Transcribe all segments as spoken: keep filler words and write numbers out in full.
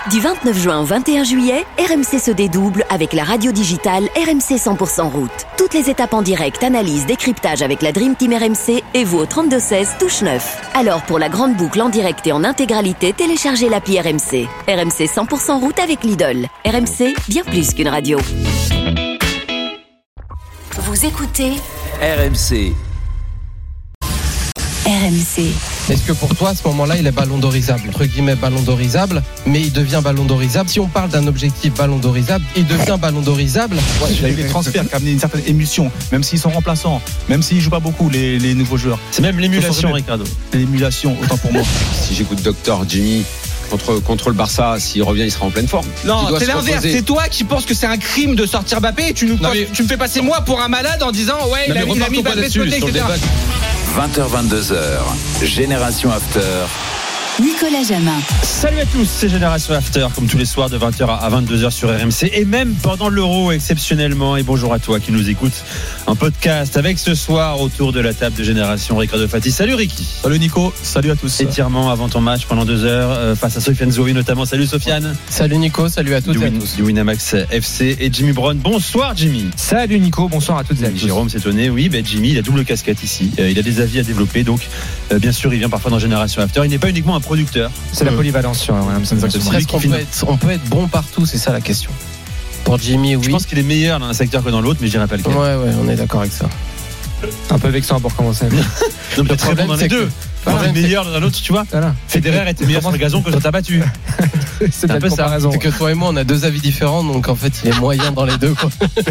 Du vingt-neuf juin au vingt et un juillet, R M C se dédouble avec la radio digitale R M C cent pour cent route. Toutes les étapes en direct, analyse, décryptage avec la Dream Team R M C et vous au trente-deux seize, touche neuf. Alors pour la grande boucle en direct et en intégralité, téléchargez l'appli R M C. R M C cent pour cent route avec Lidl. R M C, bien plus qu'une radio. Vous écoutez R M C. R M C. Est-ce que pour toi, à ce moment-là, il est ballon d'orisable, entre guillemets ballon d'orisable, mais il devient ballon d'orisable. Si on parle d'un objectif ballon d'orisable, il devient ballon d'orisable. Ouais, il y a eu les transferts qui ont amené une certaine émulsion, même s'ils sont remplaçants, même s'ils ne jouent pas beaucoup, les, les nouveaux joueurs. C'est même l'émulation, Ricardo. L'émulation, autant pour moi. Si j'écoute Docteur Jimmy contre, contre le Barça, s'il revient, il sera en pleine forme. Non, c'est l'inverse. C'est toi qui penses que c'est un crime de sortir Mbappé et tu, nous, mais... tu me fais passer moi pour un malade en disant ouais, non, il a, il a mis Mbappé de côté, et cetera. vingt heures vingt-deux heures, Génération After. Nicolas Jamin. Salut à tous, c'est Génération After, comme tous les soirs de vingt heures à vingt-deux heures sur R M C et même pendant l'Euro exceptionnellement. Et bonjour à toi qui nous écoute en podcast avec ce soir autour de la table de Génération Ricardo Fati. Salut Ricky. Salut Nico, salut à tous. Étirement avant ton match pendant deux heures euh, face à Sofiane Zoui notamment. Salut Sofiane. Salut Nico, salut à toutes du et à Win, tous. Du Winamax F C et Jimmy Brown. Bonsoir Jimmy. Salut Nico, bonsoir à toutes et à tous. Jérôme s'est étonné, oui, ben Jimmy il a double casquette ici. Euh, il a des avis à développer donc euh, bien sûr il vient parfois dans Génération After. Il n'est pas uniquement un producteur. C'est la polyvalence sur Williams. Est-ce qu'on peut être, on peut être bon partout, c'est ça la question. Pour Jimmy, oui. Je pense qu'il est meilleur dans un secteur que dans l'autre, mais je dirais pas lequel. Ouais, ouais, on est d'accord avec ça. Un peu vexant pour commencer. Non, mais très bon dans les deux. Voilà, il est meilleur dans un autre, tu vois. Voilà. Federer était meilleur sur le gazon que quand t'as battu. C'est un peu ça. C'est que toi et moi, on a deux avis différents, donc en fait, il est moyen dans les deux, quoi.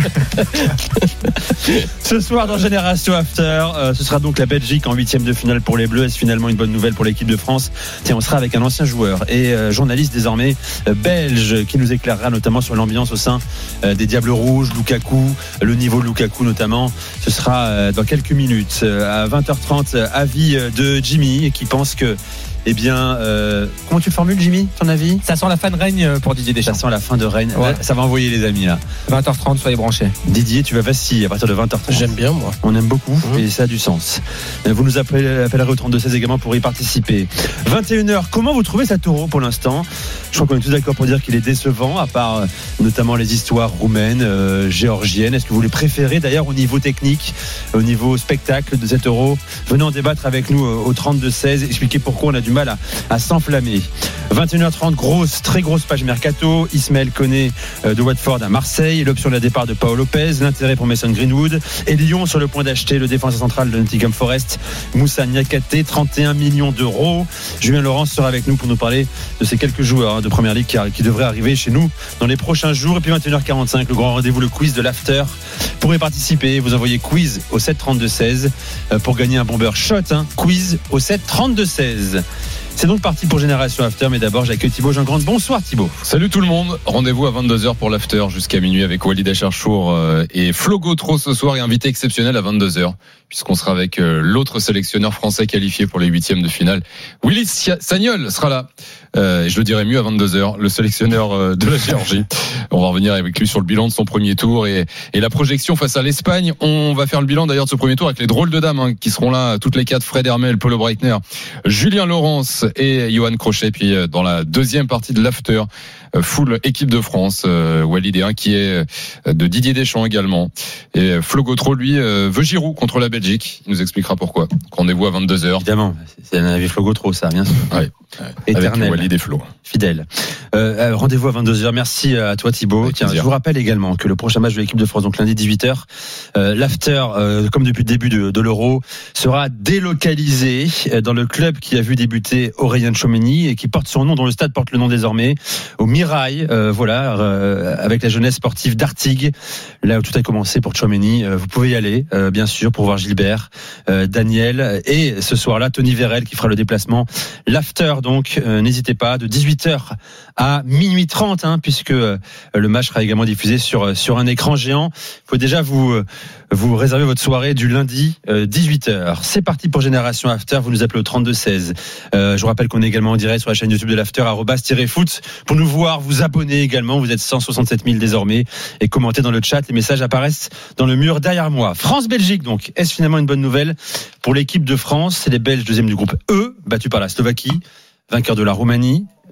Ce soir dans Génération After, euh, ce sera donc la Belgique en huitième de finale pour les Bleus. Est-ce finalement une bonne nouvelle pour l'équipe de France? Tiens, on sera avec un ancien joueur et euh, journaliste désormais euh, belge qui nous éclairera notamment sur l'ambiance au sein euh, des Diables Rouges, Lukaku, le niveau de Lukaku notamment. Ce sera euh, dans quelques minutes. Euh, à vingt heures trente, euh, avis de Jimmy qui pense que eh bien, euh, comment tu le formules, Jimmy, ton avis? Ça sent la fin de règne pour Didier Deschamps. Ça sent la fin de règne. Ouais. Ça va envoyer les amis là. vingt heures trente, soyez branchés. Didier, tu vas vaciller à partir de vingt heures trente. J'aime bien, moi. On aime beaucoup mmh. et ça a du sens. Vous nous appelez, appellerez au trente-deux seize également pour y participer. vingt et une heures, comment vous trouvez cet Euro pour l'instant? Je crois qu'on est tous d'accord pour dire qu'il est décevant, à part euh, notamment les histoires roumaines, euh, géorgiennes. Est-ce que vous les préférez d'ailleurs au niveau technique, au niveau spectacle de cet Euro? Venez en débattre avec nous euh, au trente-deux seize, expliquer pourquoi on a du mal à, à s'enflammer. vingt et une heures trente, grosse, très grosse page mercato. Ismaël Koné euh, de Watford à Marseille, l'option de départ de Paolo Lopez, l'intérêt pour Mason Greenwood et Lyon sur le point d'acheter le défenseur central de Nottingham Forest, Moussa Niakhaté, trente et un millions d'euros. Julien Laurence sera avec nous pour nous parler de ces quelques joueurs hein, de Première Ligue qui, qui devraient arriver chez nous dans les prochains jours. Et puis vingt et une heures quarante-cinq, le grand rendez-vous, le quiz de l'after. Pour y participer, vous envoyez quiz au sept trente-deux seize euh, pour gagner un bomber shot. Hein, quiz au sept trente-deux seize. C'est donc parti pour Génération After, mais d'abord j'accueille Thibaut Jean-Grande. Bonsoir Thibaut. Salut tout le monde, rendez-vous à vingt-deux heures pour l'After jusqu'à minuit avec Walid Acharchour et Flo Gautreau ce soir et invité exceptionnel à vingt-deux heures puisqu'on sera avec l'autre sélectionneur français qualifié pour les huitièmes de finale. Willy Sagnol sera là, euh, je le dirai mieux à vingt-deux heures, le sélectionneur de la Géorgie. On va revenir avec lui sur le bilan de son premier tour et, et la projection face à l'Espagne. On va faire le bilan d'ailleurs de ce premier tour avec les drôles de dames hein, qui seront là, toutes les quatre, Fred Hermel, Polo Breitner, Julien Laurence et Johan Crochet. Puis dans la deuxième partie de l'After, full équipe de France, euh, Walid est inquiet de Didier Deschamps également. Et Flo Gautreau, lui, euh, veut Giroud contre la Belgique. Il nous expliquera pourquoi. Rendez-vous à vingt-deux heures. Évidemment, c'est un avis Flo Gautreau, ça, bien sûr. Ouais. Éternel. Avec Walid et Flo. Fidèle. Euh, rendez-vous à vingt-deux heures. Merci à toi Thibaut. Tiens, je vous rappelle également que le prochain match de l'équipe de France, donc lundi dix-huit heures, euh, l'after, euh, comme depuis le début de, de l'Euro, sera délocalisé dans le club qui a vu débuter Aurélien Tchouameni et qui porte son nom, dont le stade porte le nom désormais, au Mirail, euh, voilà, euh, avec la jeunesse sportive d'Artigues, là où tout a commencé pour Tchouameni. Euh, vous pouvez y aller, euh, bien sûr, pour voir Gilbert, euh, Daniel et ce soir-là, Tony Vérel qui fera le déplacement. L'after, donc, euh, n'hésitez pas, de dix-huit heures à minuit trente, hein, puisque euh, le match sera également diffusé sur sur un écran géant. Il faut déjà vous euh, vous réserver votre soirée du lundi euh, dix-huit heures. C'est parti pour Génération After. Vous nous appelez au trente-deux seize. Euh, je vous rappelle qu'on est également en direct sur la chaîne YouTube de l'After, arobase-foot, pour nous voir, vous abonner également. Vous êtes cent soixante-sept mille désormais et commentez dans le chat. Les messages apparaissent dans le mur derrière moi. France-Belgique, donc. Est-ce finalement une bonne nouvelle pour l'équipe de France? C'est les Belges, deuxième du groupe E, battus par la Slovaquie, vainqueur de la Roumanie.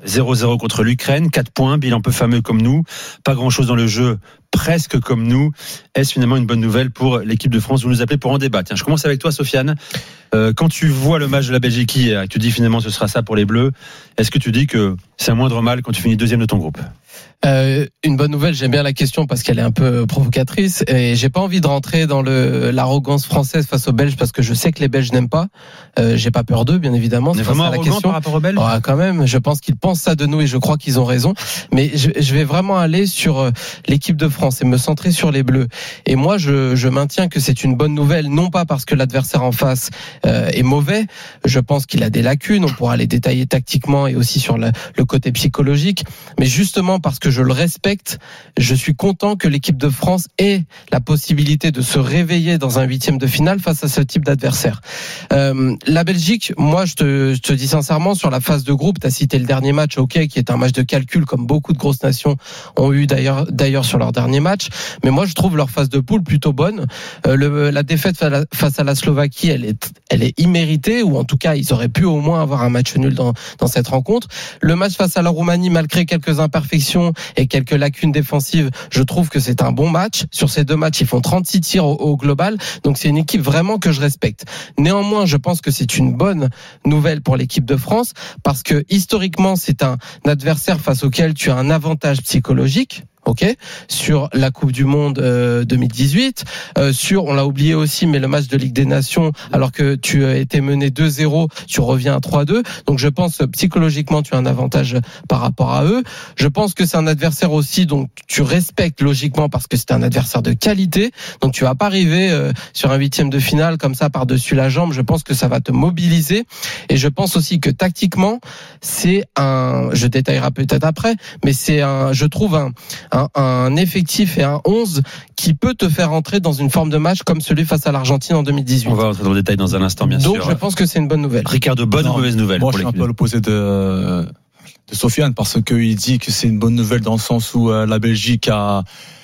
zéro zéro contre l'Ukraine, quatre points, bilan peu fameux comme nous, pas grand-chose dans le jeu, presque comme nous. Est-ce finalement une bonne nouvelle pour l'équipe de France ? Vous nous appelez pour en débat. Tiens, je commence avec toi, Sofiane. Euh, quand tu vois le match de la Belgique hier, tu dis finalement ce sera ça pour les Bleus, est-ce que tu dis que c'est un moindre mal quand tu finis deuxième de ton groupe ? Euh, une bonne nouvelle, j'aime bien la question parce qu'elle est un peu provocatrice et j'ai pas envie de rentrer dans le l'arrogance française face aux Belges parce que je sais que les Belges n'aiment pas. Euh, j'ai pas peur d'eux, bien évidemment. On est vraiment arrogant par rapport aux Belges ? Oh, quand même, je pense qu'ils pensent ça de nous et je crois qu'ils ont raison. Mais je, je vais vraiment aller sur l'équipe de France et me centrer sur les Bleus. Et moi, je, je maintiens que c'est une bonne nouvelle, non pas parce que l'adversaire en face euh, est mauvais. Je pense qu'il a des lacunes. On pourra les détailler tactiquement et aussi sur le, le côté psychologique. Mais justement parce que je le respecte, je suis content que l'équipe de France ait la possibilité de se réveiller dans un huitième de finale face à ce type d'adversaire. Euh, la Belgique, moi je te, je te dis sincèrement, sur la phase de groupe, tu as cité le dernier match, ok, qui est un match de calcul comme beaucoup de grosses nations ont eu d'ailleurs, d'ailleurs sur leur dernier match, mais moi je trouve leur phase de poule plutôt bonne. Euh, le, la défaite face à la, face à la Slovaquie, elle est, elle est imméritée, ou en tout cas ils auraient pu au moins avoir un match nul dans, dans cette rencontre. Le match face à la Roumanie, malgré quelques imperfections et quelques lacunes défensives, je trouve que c'est un bon match. Sur ces deux matchs, ils font trente-six tirs au, au global, donc c'est une équipe vraiment que je respecte. Néanmoins, je pense que c'est une bonne nouvelle pour l'équipe de France, parce que historiquement, c'est un adversaire face auquel tu as un avantage psychologique. Ok, sur la Coupe du Monde euh, deux mille dix-huit, euh, sur, on l'a oublié aussi, mais le match de Ligue des Nations, alors que tu as été mené deux zéro, tu reviens à trois deux. Donc je pense psychologiquement tu as un avantage par rapport à eux. Je pense que c'est un adversaire aussi dont tu respectes logiquement parce que c'est un adversaire de qualité. Donc tu vas pas arriver euh, sur un huitième de finale comme ça par-dessus la jambe. Je pense que ça va te mobiliser. Et je pense aussi que tactiquement, c'est un, je détaillerai peut-être après, mais c'est un, je trouve un Un, un effectif et un onze qui peut te faire entrer dans une forme de match comme celui face à l'Argentine en deux mille dix-huit. On va rentrer dans le détail dans un instant, bien Donc, sûr. Donc je pense que c'est une bonne nouvelle. Ricardo, bonne non, ou mauvaise nouvelle? Moi, je suis un peu à l'opposé de, de Sofiane, parce qu'il dit que c'est une bonne nouvelle dans le sens où euh, la Belgique a,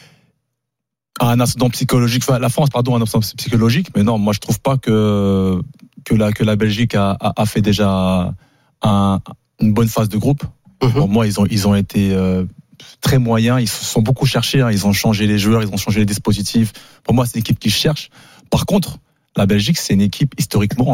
a un ascendant psychologique, enfin la France, pardon, un ascendant psychologique, mais non, moi je trouve pas que, que, la, que la Belgique a, a, a fait déjà un, une bonne phase de groupe. Mm-hmm. Pour moi, ils ont, ils ont été... Euh, très moyens, ils se sont beaucoup cherchés, hein. Ils ont changé les joueurs, ils ont changé les dispositifs. Pour moi, c'est une équipe qui cherche. Par contre, la Belgique, c'est une équipe historiquement,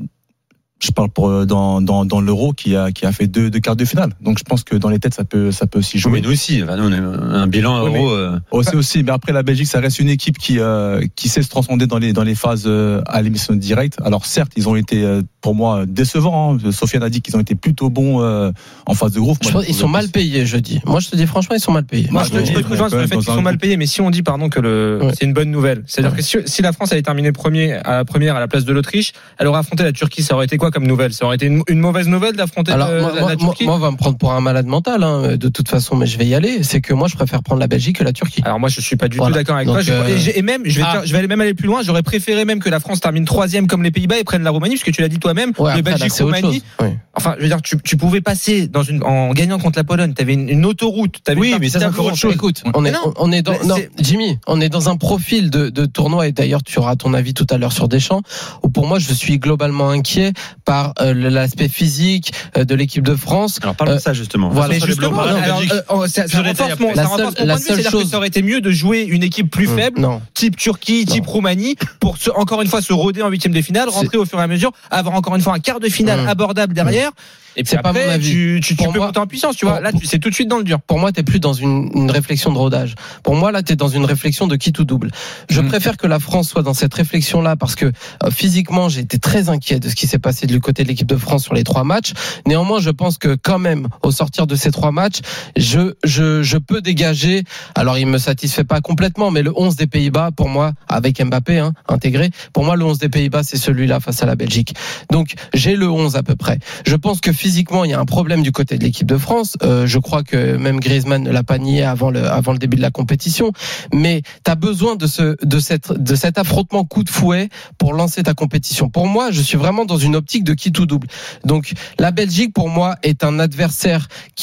je parle pour dans dans dans l'Euro, qui a qui a fait deux deux quarts de finale. Donc je pense que dans les têtes, ça peut ça peut aussi jouer. Mais nous aussi, enfin, nous on a un bilan oui, Euro. Euh... Aussi aussi, mais après la Belgique, ça reste une équipe qui euh, qui sait se transcender dans les dans les phases euh, à l'émission directe. Alors certes, ils ont été euh, pour moi décevants. Hein. Sofiane a dit qu'ils ont été plutôt bons euh, en phase de groupe. Moi, je pense, ils sont mal payés, je dis. Moi, je te dis franchement, ils sont mal payés. Moi, je te rejoins sur le fait qu'ils sont mal payés, mais si on dit pardon que le ouais. c'est une bonne nouvelle, c'est-à-dire ouais. que si, si la France avait terminé premier à la première à la place de l'Autriche, elle aurait affronté la Turquie. Ça aurait été quoi comme nouvelle? Ça aurait été une, une mauvaise nouvelle d'affronter Alors, le, moi, la, moi, la Turquie. Moi, on va me prendre pour un malade mental, hein, de toute façon, mais je vais y aller. C'est que moi, je préfère prendre la Belgique que la Turquie. Alors moi, je suis pas du voilà. tout d'accord avec Donc, toi. euh... Et, et même, je vais, ah. faire, je vais aller même aller plus loin. J'aurais préféré même que la France termine troisième comme les Pays-Bas et prenne la Roumanie, parce que tu l'as dit toi-même. Ouais, le Belgique, Roumanie. Oui. Enfin, je veux dire, tu, tu pouvais passer dans une, en gagnant contre la Pologne. T'avais une, une autoroute. T'avais oui, mais ça c'est encore autre chose. Écoute, on est, non, on est dans, non, Jimmy, on est dans un profil de, de tournoi, et d'ailleurs, tu auras ton avis tout à l'heure sur Deschamps, où pour moi, je suis globalement inquiet par euh, l'aspect physique euh, de l'équipe de France. Alors, parlons euh, de ça, justement. Voilà, mais justement, alors, euh, ça, ça renforce mon, ça renforce mon point de vue, c'est-à-dire que ça aurait été mieux de jouer une équipe plus mmh, faible, non. type Turquie, type non. Roumanie, pour se, encore une fois se roder en huitième de finale, rentrer c'est... au fur et à mesure, avoir encore une fois un quart de finale mmh. abordable derrière. Mmh. Et puis c'est après, pas mon avis. tu, tu, tu peux moi, monter en puissance, tu vois. Là, tu, c'est tout de suite dans le dur. Pour moi, t'es plus dans une, une réflexion de rodage. Pour moi, là, t'es dans une réflexion de qui tout double. Je mmh. préfère que la France soit dans cette réflexion-là, parce que euh, physiquement, j'ai été très inquiet de ce qui s'est passé du côté de l'équipe de France sur les trois matchs. Néanmoins, je pense que quand même, au sortir de ces trois matchs, je, je, je peux dégager. Alors, il me satisfait pas complètement, mais le onze des Pays-Bas, pour moi, avec Mbappé hein, intégré, pour moi, le onze des Pays-Bas, c'est celui-là face à la Belgique. Donc, j'ai le onze à peu près. Je pense que physiquement, il y a un problème du côté de l'équipe de France. Euh, je crois que même Griezmann ne l'a pas nié avant le, avant le début de la compétition. Mais tu as besoin de, ce, de, cette, de cet affrontement coup de fouet pour lancer ta compétition. Pour moi, je suis vraiment dans une optique de qui tout double. Donc, la Belgique, pour moi, est un adversaire qui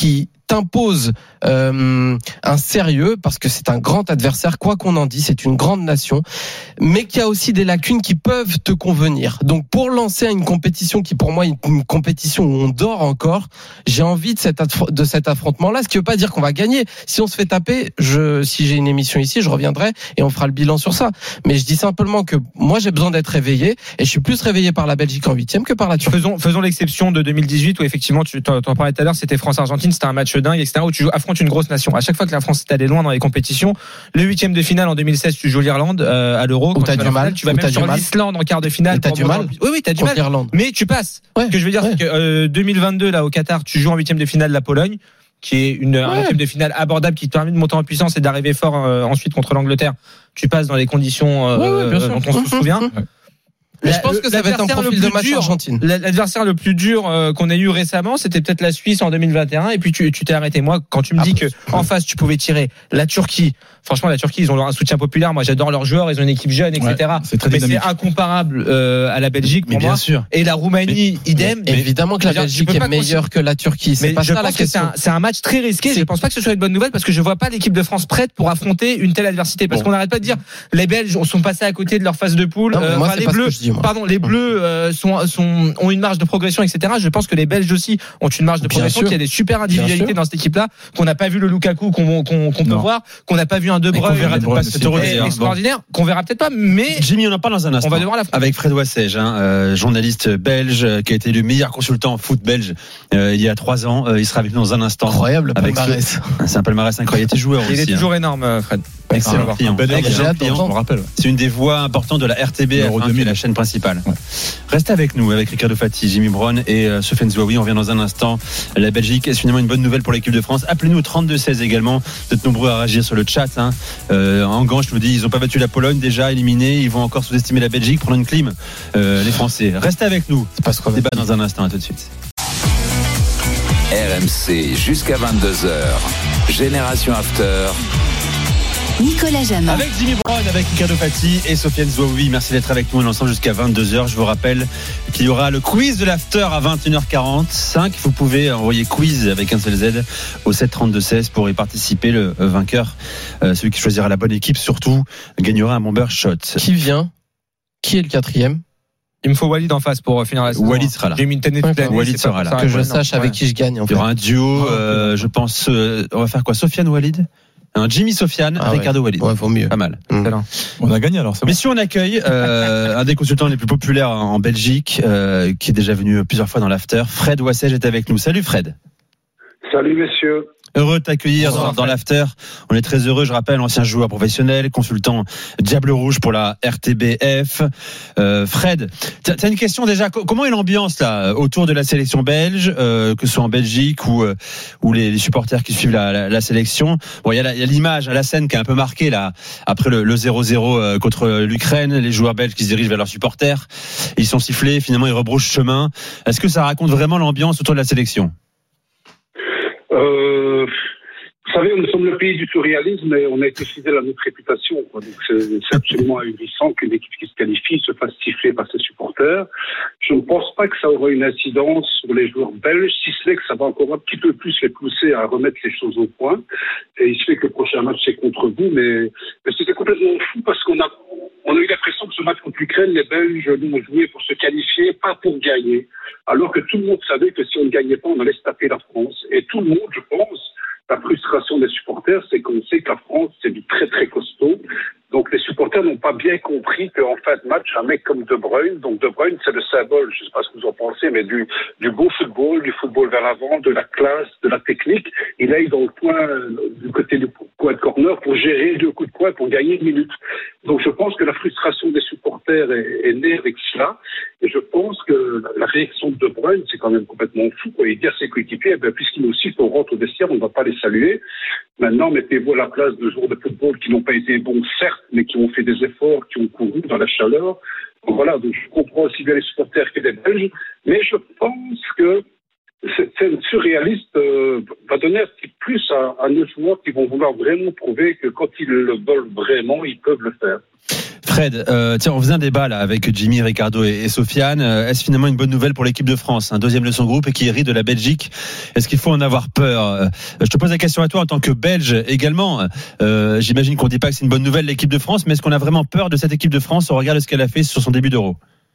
t'impose euh, un sérieux parce que c'est un grand adversaire, quoi qu'on en dise, c'est une grande nation, mais qui a aussi des lacunes qui peuvent te convenir. Donc pour lancer une compétition qui pour moi est une compétition où on dort encore, j'ai envie de cet, aff- de cet affrontement-là, ce qui veut pas dire qu'on va gagner. Si on se fait taper, je, si j'ai une émission ici, je reviendrai et on fera le bilan sur ça. Mais je dis simplement que moi j'ai besoin d'être réveillé et je suis plus réveillé par la Belgique en huitième que par la Turquie. Faisons, faisons l'exception de deux mille dix-huit où effectivement tu t'en, t'en parlais tout à l'heure, c'était France-Argentine, c'était un match dingue, et cetera où tu joues, affrontes une grosse nation. À chaque fois que la France est allée loin dans les compétitions, le huitième de finale en deux mille seize, tu joues l'Irlande euh, à l'Euro. Où t'as du mal, tu vas même sur l'Islande en quart de finale. T'as du mal. Oui, oui, t'as du mal. Mais tu passes. Ouais, Ce que je veux dire, ouais. c'est que euh, deux mille vingt-deux là au Qatar, tu joues en huitième de finale la Pologne, qui est une ouais. un huitième de finale abordable qui te permet de monter en puissance et d'arriver fort euh, ensuite contre l'Angleterre. Tu passes dans les conditions euh, ouais, ouais, dont on se souvient. Ouais. Mais je pense que ça va être un profil de match dur, Argentine. L'adversaire le plus dur euh, qu'on ait eu récemment, c'était peut-être la Suisse en deux mille vingt et un. Et puis tu, tu t'es arrêté. Moi, quand tu me dis ah, que en face tu pouvais tirer la Turquie. Franchement, la Turquie, ils ont un soutien populaire. Moi, j'adore leurs joueurs. Ils ont une équipe jeune, et cetera. Ouais, c'est très mais dynamique. C'est incomparable euh, à la Belgique pour mais bien moi. Sûr. Et la Roumanie, mais, idem. Mais évidemment que la Belgique est meilleure que la Turquie. C'est mais pas je ça pense la question. C'est un, c'est un match très risqué. Je pense pas que ce soit une bonne nouvelle parce que je vois pas l'équipe de France prête pour affronter une telle adversité. Parce bon. qu'on n'arrête pas de dire les Belges sont passés à côté de leur phase de poule. Non, euh, moi, les Bleus, dis, pardon, les Bleus euh, sont, sont ont une marge de progression, et cetera. Je pense que les Belges aussi ont une marge de bien progression. Qu'il y a des super individualités dans cette équipe-là. Qu'on n'a pas vu le Lukaku qu'on qu'on, qu'on peut voir. Qu'on n'a pas vu un De Bruyne. C'est extraordinaire, bon. qu'on verra peut-être pas, mais Jimmy, on en parle dans un instant. On va devoir la avec Fred Wassège, hein, euh, journaliste belge, euh, qui a été le meilleur consultant en foot belge euh, il y a trois ans. Euh, il sera avec nous dans un instant. Incroyable, avec palmarès. Ce... C'est un palmarès incroyable. Il était joueur il aussi. Il est toujours hein. énorme, Fred. Excellent. Excellent. Ben Excellent. Client, je me rappelle. C'est une des voix importantes de la R T B F, hein, qui est la chaîne principale. Ouais. Restez avec nous, avec Ricardo Fati, Jimmy Brown et euh, Sofiane Zouaoui. On revient dans un instant. La Belgique, est finalement une bonne nouvelle pour l'équipe de France. Appelez-nous au trente-deux seize également. Vous êtes nombreux à réagir sur le chat. Hein. Euh, en gant, je me dis, ils n'ont pas battu la Pologne déjà, éliminée. Ils vont encore sous-estimer la Belgique, prendre une clim. Euh, les Français. Restez avec nous. C'est pas ce qu'on débat dans un instant. À tout de suite. R M C jusqu'à vingt-deux heures. Génération After. Nicolas Jamin. Avec Jimmy Brown, avec Ricardo Fati et Sofiane Zouaoui. Merci d'être avec nous ensemble jusqu'à vingt-deux heures. Je vous rappelle qu'il y aura le quiz de l'after à vingt et une heures quarante-cinq. Vous pouvez envoyer quiz avec un seul Z au sept trente-deux seize pour y participer. Le vainqueur, euh, celui qui choisira la bonne équipe, surtout, gagnera un bomber shot. Qui vient? Qui est le quatrième? Il me faut Walid en face pour finir la saison. Walid sera là. J'ai mis une tannée toute l'année. Walid sera là. Que je sache avec qui je gagne. En fait. Il y aura un duo, euh, je pense, euh, on va faire quoi? Sofiane Walid? Un Jimmy Sofiane, ah Ricardo ouais. Walid. Ouais, vaut mieux. Pas mal. Mmh. On a gagné alors. C'est bon. Mais si on accueille euh, un des consultants les plus populaires en Belgique, euh, qui est déjà venu plusieurs fois dans l'after, Fred Wassège est avec nous. Salut Fred. Salut messieurs. Heureux de t'accueillir dans, dans l'after. On est très heureux, je rappelle, ancien joueur professionnel, consultant Diable Rouge pour la R T B F. Euh, Fred, t'as, t'as une question déjà. Comment est l'ambiance là autour de la sélection belge, euh, que ce soit en Belgique ou euh, ou les, les supporters qui suivent la, la, la sélection. Bon, il y a, la, y a l'image à la scène qui est un peu marquée là après le, le zéro zéro contre l'Ukraine, les joueurs belges qui se dirigent vers leurs supporters. Ils sont sifflés, finalement ils rebroussent chemin. Est-ce que ça raconte vraiment l'ambiance autour de la sélection? Euh, vous savez, nous sommes le pays du surréalisme et on a été fidèle à notre réputation, quoi. Donc c'est, c'est absolument ahurissant qu'une équipe qui se qualifie se fasse siffler par ses supporters. Je ne pense pas que ça aura une incidence sur les joueurs belges, si ce n'est que ça va encore un petit peu plus les pousser à remettre les choses au point. Et il se fait que le prochain match c'est contre vous, mais, mais c'était complètement fou parce qu'on a, on a eu l'impression que ce match contre l'Ukraine, les Belges l'ont joué pour se qualifier, pas pour gagner. Alors que tout le monde savait que si on ne gagnait pas, on allait se taper la France. Et tout le monde, je pense, la frustration des supporters, c'est qu'on sait que la France, c'est du très très costaud. Donc les supporters n'ont pas bien compris qu'en fin de match, un mec comme De Bruyne, donc De Bruyne c'est le symbole, je ne sais pas ce que vous en pensez, mais du, du beau football, du football vers l'avant, de la classe, de la technique. Il aille dans le coin, du côté du coin de corner pour gérer deux coups de poing pour gagner une minute. Donc je pense que la frustration des supporters est, est née avec cela. Et je pense que la réaction de De Bruyne, c'est quand même complètement fou, quoi. Il dit à ses coéquipiers, eh ben, puisqu'il nous cite, on rentre au vestiaire, on ne va pas les saluer. Maintenant, mettez-vous à la place de joueurs de football qui n'ont pas été bons, certes, mais qui ont fait des efforts, qui ont couru dans la chaleur. Donc voilà, donc je comprends aussi bien les supporters que les Belges, mais je pense que cette scène surréaliste euh, va donner un petit plus à, à nos joueurs qui vont vouloir vraiment prouver que quand ils le veulent vraiment, ils peuvent le faire. Fred, euh, tiens, on faisait un débat là avec Jimmy, Ricardo et, et Sofiane. Est-ce finalement une bonne nouvelle pour l'équipe de France, un deuxième de son groupe et qui hérite de la Belgique? Est-ce qu'il faut en avoir peur? Je te pose la question à toi en tant que Belge également. Euh, j'imagine qu'on ne dit pas que c'est une bonne nouvelle l'équipe de France, mais est-ce qu'on a vraiment peur de cette équipe de France au regard de ce qu'elle a fait sur son début d'Euro?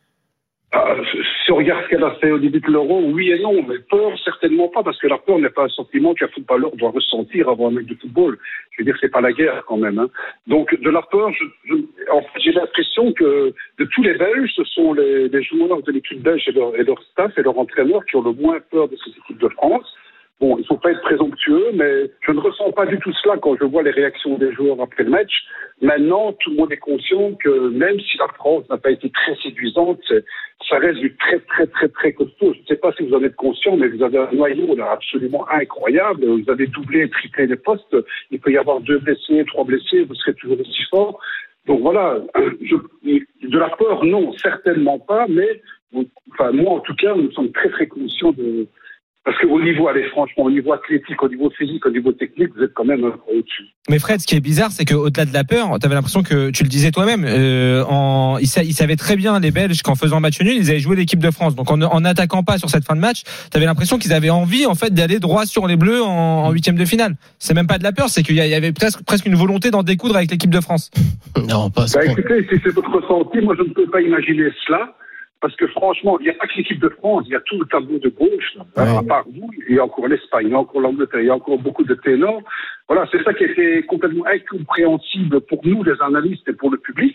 Euh, si on regarde ce qu'elle a fait au début de l'Euro, oui et non, mais peur, certainement pas, parce que la peur n'est pas un sentiment qu'un footballeur doit ressentir avant un match de football. Je veux dire, c'est pas la guerre quand même. Hein. Donc, de la peur, je, je, en fait, j'ai l'impression que de tous les Belges, ce sont les, les joueurs de l'équipe belge et leur, et leur staff et leur entraîneur qui ont le moins peur de cette équipe de France. Bon, il ne faut pas être présomptueux, mais je ne ressens pas du tout cela quand je vois les réactions des joueurs après le match. Maintenant, tout le monde est conscient que même si la France n'a pas été très séduisante, ça reste du très, très, très, très costaud. Je ne sais pas si vous en êtes conscient, mais vous avez un noyau là, absolument incroyable. Vous avez doublé, triplé les postes. Il peut y avoir deux blessés, trois blessés, vous serez toujours aussi fort. Donc voilà, je, de la peur, non, certainement pas, mais enfin, moi, en tout cas, nous sommes très, très conscients de... Parce qu'au niveau, allez, franchement, au niveau athlétique, au niveau physique, au niveau technique, vous êtes quand même au-dessus. Mais Fred, ce qui est bizarre, c'est qu'au-delà de la peur, tu avais l'impression que, tu le disais toi-même, euh, en, ils, sa, ils savaient très bien, les Belges, qu'en faisant match nul, ils avaient joué l'équipe de France. Donc en, en attaquant pas sur cette fin de match, tu avais l'impression qu'ils avaient envie, en fait, d'aller droit sur les Bleus en huitième de finale. C'est même pas de la peur, c'est qu'il y avait presque, presque une volonté d'en découdre avec l'équipe de France. Non, pas bah, écoutez, si c'est votre ressenti, moi je ne peux pas imaginer cela. Parce que franchement, il n'y a pas que l'équipe de France, il y a tout le tableau de gauche. Là. Ouais. À part vous, il y a encore l'Espagne, il y a encore l'Angleterre, il y a encore beaucoup de ténors. Voilà, c'est ça qui était complètement incompréhensible pour nous, les analystes, et pour le public.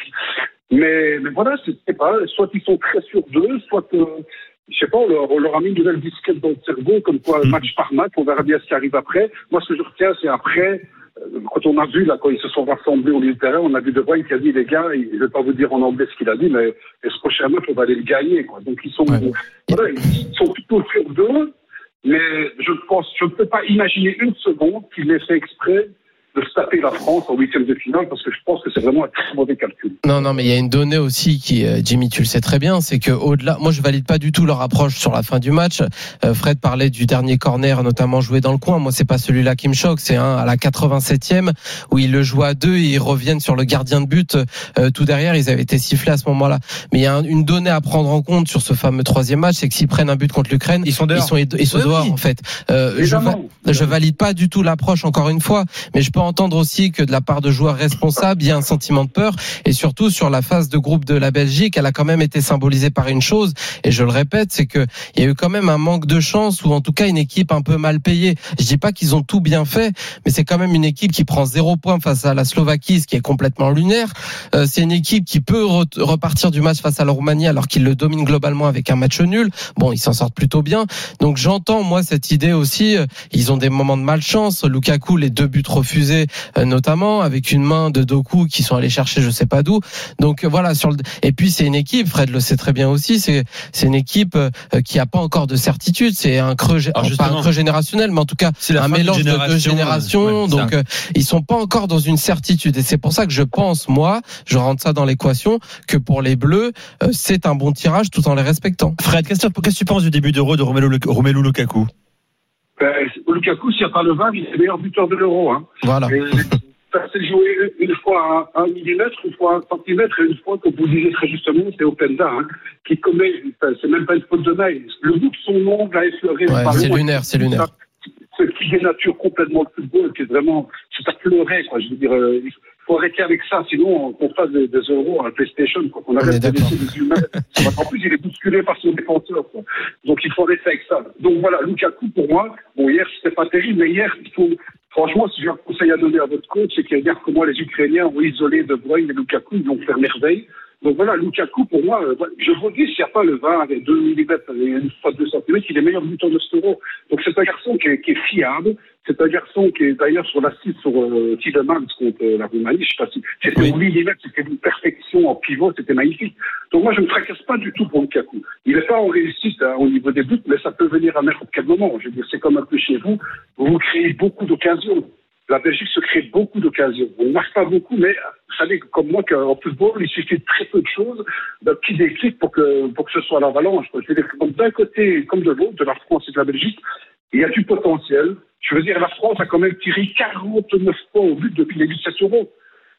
Mais, mais voilà, je ne sais pas, soit ils sont très sûrs d'eux, soit, euh, je sais pas, on leur, on leur a mis une nouvelle disquette dans le cerveau, comme quoi, match par match, on verra bien ce qui arrive après. Moi, ce que je retiens, c'est après... Quand on a vu, là, quand ils se sont rassemblés au milieu de terrain, on a vu De Bruyne qui a dit, les gars, je ne vais pas vous dire en anglais ce qu'il a dit, mais ce prochain match, on va aller le gagner, quoi. Donc, ils sont, ouais. voilà, ils sont plutôt sûrs d'eux, mais je pense, je ne peux pas imaginer une seconde qu'il ait fait exprès de se taper la France en huitième de finale, parce que je pense que c'est vraiment un très mauvais calcul. Non, non, mais il y a une donnée aussi qui, Jimmy, tu le sais très bien, c'est que au-delà, moi je valide pas du tout leur approche sur la fin du match. Euh, Fred parlait du dernier corner, notamment joué dans le coin. Moi, c'est pas celui-là qui me choque, c'est un à la quatre-vingt-septième où ils le jouent à deux et ils reviennent sur le gardien de but euh, tout derrière. Ils avaient été sifflés à ce moment-là. Mais il y a un, une donnée à prendre en compte sur ce fameux troisième match, c'est que s'ils prennent un but contre l'Ukraine, ils sont dehors. Ils sont, ils sont oui, dehors oui. en fait. Euh, je, va, je valide pas du tout l'approche encore une fois, mais je peux entendre aussi que de la part de joueurs responsables, il y a un sentiment de peur, et surtout sur la phase de groupe de la Belgique, elle a quand même été symbolisée par une chose, et je le répète, c'est que il y a eu quand même un manque de chance, ou en tout cas une équipe un peu mal payée. Je dis pas qu'ils ont tout bien fait, mais c'est quand même une équipe qui prend zéro point face à la Slovaquie, ce qui est complètement lunaire. Euh, c'est une équipe qui peut re- repartir du match face à la Roumanie alors qu'ils le dominent globalement avec un match nul. Bon, ils s'en sortent plutôt bien. Donc j'entends moi cette idée aussi. Ils ont des moments de malchance. Lukaku, les deux buts refusés, notamment avec une main de Doku qui sont allés chercher je sais pas d'où. Donc voilà, sur le... et puis c'est une équipe, Fred le sait très bien aussi, c'est c'est une équipe qui a pas encore de certitude, c'est un creux, alors, pas un creux générationnel, mais en tout cas c'est un mélange de, de deux générations, ouais, donc euh, ils sont pas encore dans une certitude, et c'est pour ça que je pense, moi, je rentre ça dans l'équation, que pour les Bleus, euh, c'est un bon tirage tout en les respectant. Fred, qu'est-ce que, qu'est-ce que tu penses du début d'Euro de Romelu, Romelu Lukaku? Ben, Lukaku, s'il n'y a pas le V A R, il est le meilleur buteur de l'Euro. Hein. Voilà. Et, ça s'est joué une fois à un millimètre, une fois à un centimètre, et une fois, comme vous disiez très justement, c'est Openda, hein, qui commet, c'est même pas une faute de maille. Le bout de son ongle a effleuré le ballon. C'est lunaire, c'est lunaire. Ce qui dénature complètement le football, qui est vraiment, c'est à pleurer, quoi. Je veux dire, euh, il faut arrêter avec ça, sinon on fasse des, des euros à la PlayStation, quoi. Qu'on arrête de laisser des humains. En plus, il est bousculé par son défenseur, quoi. Donc il faut arrêter avec ça. Donc voilà, Lukaku, pour moi, bon, hier, c'était pas terrible, mais hier, il faut, franchement, si j'ai un conseil à donner à votre coach, c'est qu'il y a dire comment les Ukrainiens ont isolé De Bruyne et Lukaku, ils vont faire merveille. Donc voilà, Lukaku, pour moi, je vous dis, s'il n'y a pas le V A R, les deux millimètres, une fois deux centimètres, il est meilleur buteur de cet Euro. Donc c'est un garçon qui est, qui est fiable. C'est un garçon qui est d'ailleurs sur l'assise sur euh, Tielemans contre euh, la Roumanie. Je sais pas si c'était oui. au millimètre, c'était une perfection en pivot, c'était magnifique. Donc moi, je ne me tracasse pas du tout pour Lukaku. Il n'est pas en réussite hein, au niveau des buts, mais ça peut venir à n'importe quel moment. Je veux dire, c'est comme un peu chez vous. Vous créez beaucoup d'occasions. La Belgique se crée beaucoup d'occasions. On ne marque pas beaucoup, mais vous savez comme moi qu'en football, il suffit de très peu de choses, d'un petit déclic pour que, pour que ce soit l'avalanche. Je veux dire, d'un côté comme de l'autre, de la France et de la Belgique, il y a du potentiel. Je veux dire, la France a quand même tiré quarante-neuf points au but depuis les dix-sept euros.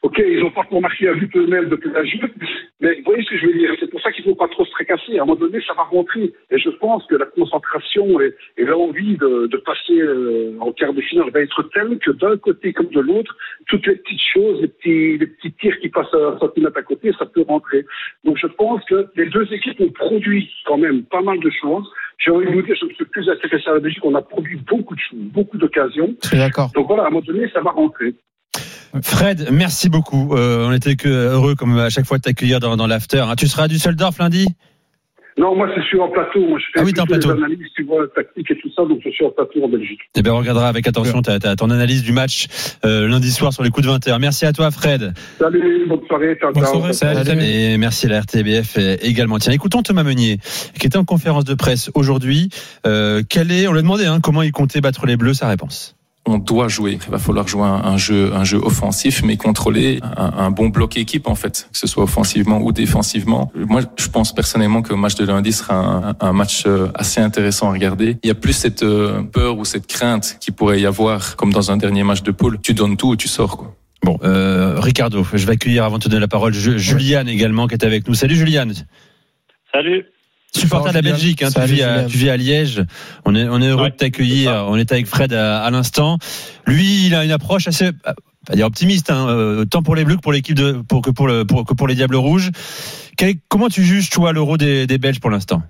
Ok, ils n'ont pas encore marqué un but eux-mêmes depuis la jeu, mais vous voyez ce que je veux dire. C'est pour ça qu'il ne faut pas trop se tracasser. À un moment donné, ça va rentrer. Et je pense que la concentration et, et l'envie de, de passer euh, en quart de finale va être telle que d'un côté comme de l'autre, toutes les petites choses, les petits, les petits tirs qui passent à un centimètre à côté, ça peut rentrer. Donc je pense que les deux équipes ont produit quand même pas mal de choses. J'ai envie de vous dire, je me suis plus intéressé à la Belgique. On a produit beaucoup de choses, beaucoup d'occasions. Je suis d'accord. Donc voilà, à un moment donné, ça va rentrer. Fred, merci beaucoup. Euh, on était que heureux, comme à chaque fois, de t'accueillir dans, dans l'after. Hein, tu seras à Düsseldorf lundi ? Non, moi, je suis en plateau. Moi, je fais ah oui, t'es en plateau. Des analyses, tu vois, tactique et tout ça, donc je suis en plateau en Belgique. Eh bien, on regardera avec attention ta, ta, ton analyse du match euh, lundi soir sur les coups de vingt heures. Merci à toi, Fred. Salut, bonne soirée. Ciao, bonne ciao. soirée, salut, salut. Et merci à la R T B F également. Tiens, écoutons Thomas Meunier, qui était en conférence de presse aujourd'hui. Euh, quel est, on lui a demandé hein, comment il comptait battre les Bleus, sa réponse. On doit jouer. Il va falloir jouer un, un jeu, un jeu offensif, mais contrôler un, un bon bloc équipe en fait, que ce soit offensivement ou défensivement. Moi, je pense personnellement que le match de lundi sera un, un match assez intéressant à regarder. Il y a plus cette peur ou cette crainte qu'il pourrait y avoir, comme dans un dernier match de poule. Tu donnes tout ou tu sors, quoi. Bon, euh, Ricardo, je vais accueillir avant de te donner la parole Juliane également qui est avec nous. Salut Juliane. Salut. Supporter de la Belgique, hein, tu, vis à, tu vis à Liège. On est, on est heureux ouais, de t'accueillir. On est avec Fred à, à l'instant. Lui, il a une approche assez, pas dire optimiste, hein, euh, tant pour les Bleus que pour l'équipe de, pour que pour le, pour que pour les Diables Rouges. Quel, comment tu juges toi l'Euro des, des Belges pour l'instant?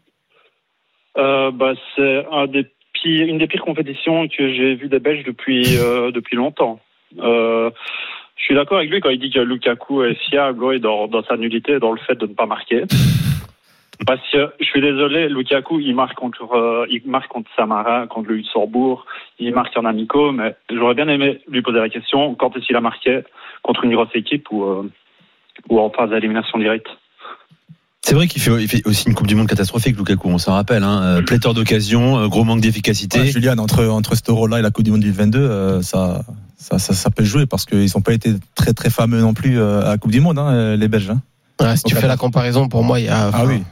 Euh, bah, c'est un des pires, une des pires compétitions que j'ai vues des Belges depuis euh, depuis longtemps. Euh, je suis d'accord avec lui quand il dit que Lukaku est fiable dans, dans sa nullité, dans le fait de ne pas marquer. Parce que je suis désolé, Lukaku, il marque contre, euh, il marque contre Samara, contre le Luxembourg, il marque en amico, mais j'aurais bien aimé lui poser la question quand est-ce qu'il a marqué contre une grosse équipe ou, euh, ou en phase d'élimination directe. C'est vrai qu'il fait, il fait aussi une Coupe du Monde catastrophique, Lukaku, on s'en rappelle, hein, euh, pléthore d'occasions, euh, gros manque d'efficacité. Ouais, Julian, entre, entre cet Euro-là et la Coupe du Monde du vingt-deux, euh, ça, ça, ça, ça peut jouer parce qu'ils n'ont pas été très, très fameux non plus euh, à la Coupe du Monde, hein, les Belges. Hein. Ouais, si Donc, tu fais la comparaison, pour moi, il y a. Ah oui.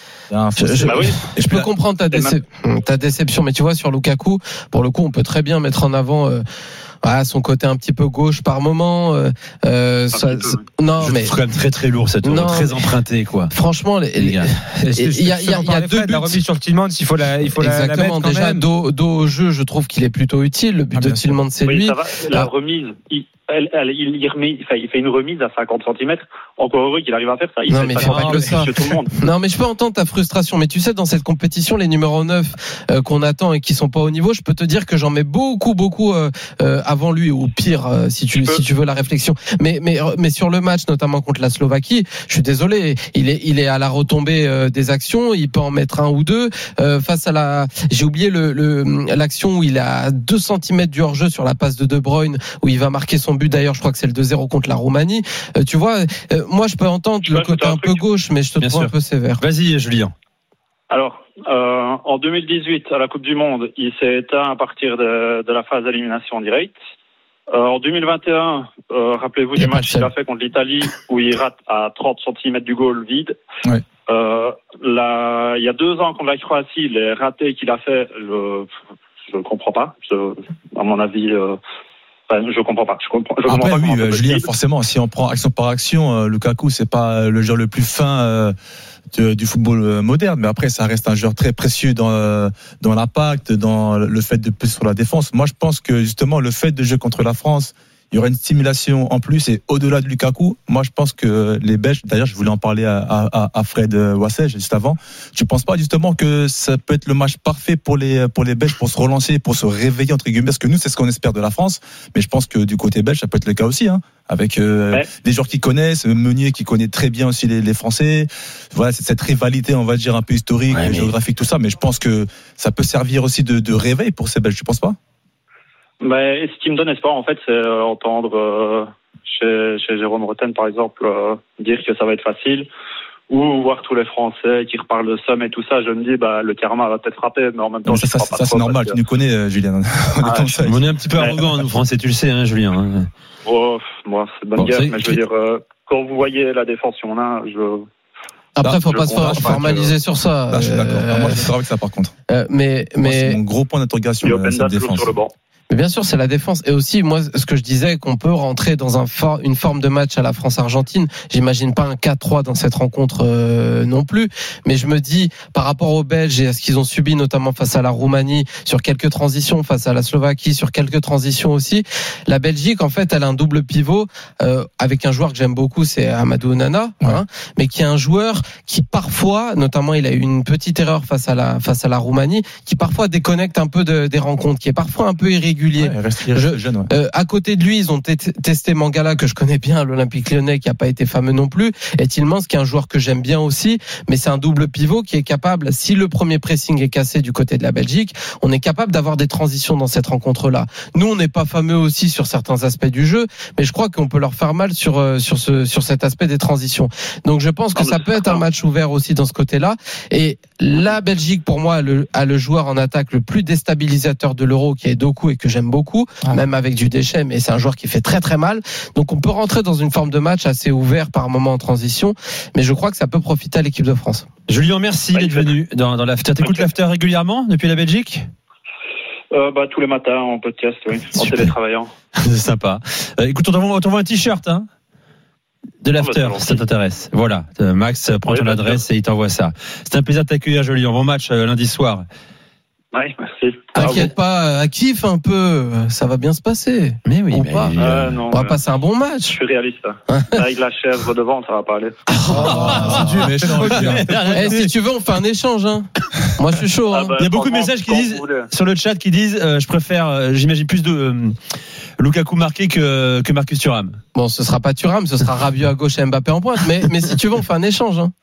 Je, je, bah oui. je peux comprendre ta, décep- ta déception, mais tu vois, sur Lukaku, pour le coup, on peut très bien mettre en avant euh, ah, son côté un petit peu gauche par moment. Euh, euh, ça, non, je mais c'est quand même très très lourd cette Euro, très emprunté quoi. Franchement, les, les, gars, il y a, il y a, il y a deux buts. La remise sur Tillmans, il faut la, il faut Exactement, la, la mettre déjà même. dos, dos au jeu, je trouve qu'il est plutôt utile. Le but ah, de Tillmans, c'est oui, lui. Ça va. La ah. remise. Il... Elle, elle, il, il, remet, enfin, il fait une remise à cinquante centimètres. Encore heureux qu'il arrive à faire ça. Il non, mais il faut pas que ça. Tout le monde. Non, mais je peux entendre ta frustration. Mais tu sais, dans cette compétition, les numéros neuf euh, qu'on attend et qui sont pas au niveau, je peux te dire que j'en mets beaucoup, beaucoup euh, euh, avant lui, ou pire, euh, si tu, si tu veux la réflexion. Mais, mais, mais sur le match, notamment contre la Slovaquie, je suis désolé, il est, il est à la retombée euh, des actions. Il peut en mettre un ou deux euh, face à la. J'ai oublié le, le, l'action où il a deux centimètres du hors-jeu sur la passe de De Bruyne, où il va marquer son but. D'ailleurs, je crois que c'est le deux zéro contre la Roumanie. Euh, tu vois, euh, moi, je peux entendre je le côté un, un peu gauche, mais je te Bien trouve sûr. un peu sévère. Vas-y, Julien. Alors, euh, en deux mille dix-huit, à la Coupe du Monde, il s'est éteint à partir de, de la phase d'élimination directe. Euh, en deux mille vingt et un, euh, rappelez-vous du match qu'il a fait contre l'Italie, où il rate à trente centimètres du goal vide. Ouais. Euh, là, il y a deux ans contre la Croatie, les ratés qu'il a fait, je ne comprends pas. Je, à mon avis... Euh, Je comprends pas. Je comprends, je Après, comprends oui, pas Julien, forcément, si on prend action par action, euh, Lukaku, c'est pas le joueur le plus fin euh, de, du football moderne, mais après, ça reste un joueur très précieux dans euh, dans l'impact, dans le fait de plus sur la défense. Moi, je pense que justement, le fait de jouer contre la France, il y aura une stimulation en plus et au-delà de Lukaku, moi je pense que les Belges, d'ailleurs je voulais en parler à, à, à Fred Wassel juste avant, je pense pas justement que ça peut être le match parfait pour les, pour les Belges pour se relancer, pour se réveiller entre guillemets, parce que nous c'est ce qu'on espère de la France, mais je pense que du côté belge ça peut être le cas aussi, hein, avec euh, ouais. des joueurs qui connaissent, Meunier qui connaît très bien aussi les, les Français, voilà, c'est cette rivalité on va dire un peu historique, ouais, mais... géographique, tout ça, mais je pense que ça peut servir aussi de, de réveil pour ces Belges, tu penses pas? Mais ce qui me donne espoir, en fait, c'est euh, entendre euh, chez, chez Jérôme Rotten, par exemple, euh, dire que ça va être facile, ou voir tous les Français qui reparlent de Somme et tout ça. Je me dis, bah, le karma va peut-être frapper, mais en même temps, ça, ça, ça, ça c'est normal. Que... Tu nous connais, euh, Julien. Ah, on, on est un petit peu arrogants, nous Français, tu le sais, hein, Julien. Hein. Oh, moi, c'est bonne bon, guerre, mais je veux dire, euh, quand vous voyez la défense qu'on a, je. Après, faut pas se formaliser sur ça. Là, je suis d'accord. Euh, moi, je suis d'accord avec ça, par contre. Euh, mais, moi, mais. C'est mon gros point d'interrogation, euh, cette défense. Sur le banc. Mais bien sûr, c'est la défense. Et aussi, moi, ce que je disais, qu'on peut rentrer dans un for- une forme de match à la France-Argentine. J'imagine pas un quatre trois dans cette rencontre euh, non plus. Mais je me dis, par rapport aux Belges et à ce qu'ils ont subi, notamment face à la Roumanie, sur quelques transitions, face à la Slovaquie, sur quelques transitions aussi, la Belgique, en fait, elle a un double pivot euh, avec un joueur que j'aime beaucoup, c'est Amadou Onana, ouais. hein, mais qui est un joueur qui parfois, notamment, il a eu une petite erreur face à la face à la Roumanie, qui parfois déconnecte un peu de, des rencontres, qui est parfois un peu irrégulier. Ouais, il reste, il reste je, jeune, ouais. euh, à côté de lui, ils ont t- testé Mangala, que je connais bien, à l'Olympique Lyonnais, qui a pas été fameux non plus, et Tielemans, qui est un joueur que j'aime bien aussi, mais c'est un double pivot qui est capable, si le premier pressing est cassé du côté de la Belgique, on est capable d'avoir des transitions dans cette rencontre-là. Nous, on n'est pas fameux aussi sur certains aspects du jeu, mais je crois qu'on peut leur faire mal sur euh, sur ce sur cet aspect des transitions. Donc je pense que ça peut être un match ouvert aussi dans ce côté-là. Et la Belgique, pour moi, a le, a le joueur en attaque le plus déstabilisateur de l'Euro, qui est Doku, et que j'aime beaucoup, ah. même avec du déchet, mais c'est un joueur qui fait très très mal. Donc on peut rentrer dans une forme de match assez ouvert par moment en transition, mais je crois que ça peut profiter à l'équipe de France. Julien, merci d'être venu dans, dans l'after. T'écoutes l'after régulièrement depuis la Belgique ? Euh, bah, tous les matins en podcast, oui, en télétravaillant. C'est sympa. Euh, écoute, on t'envoie, on t'envoie un t-shirt, hein, de l'after, si ça t'intéresse. Voilà, euh, Max prend oui, ton adresse et il t'envoie ça. C'était un plaisir de t'accueillir, Julien. Bon match euh, lundi soir. Oui, merci. T'inquiète pas, à kiff un peu, ça va bien se passer. Mais oui, Ou mais pas. Euh, non, on va passer un bon match. Je suis réaliste. Avec la chèvre devant, ça va pas aller. Oh, c'est du méchant. Eh, si tu veux, on fait un échange. Hein. Moi, je suis chaud. Hein. Ah bah, il y a beaucoup de messages qui disent sur le chat qui disent, euh, je préfère, euh, j'imagine plus de euh, Lukaku marqué que que Marcus Thuram. Bon, ce sera pas Thuram, ce sera Rabiot à gauche et Mbappé en pointe. Mais mais si tu veux, on fait un échange. Hein.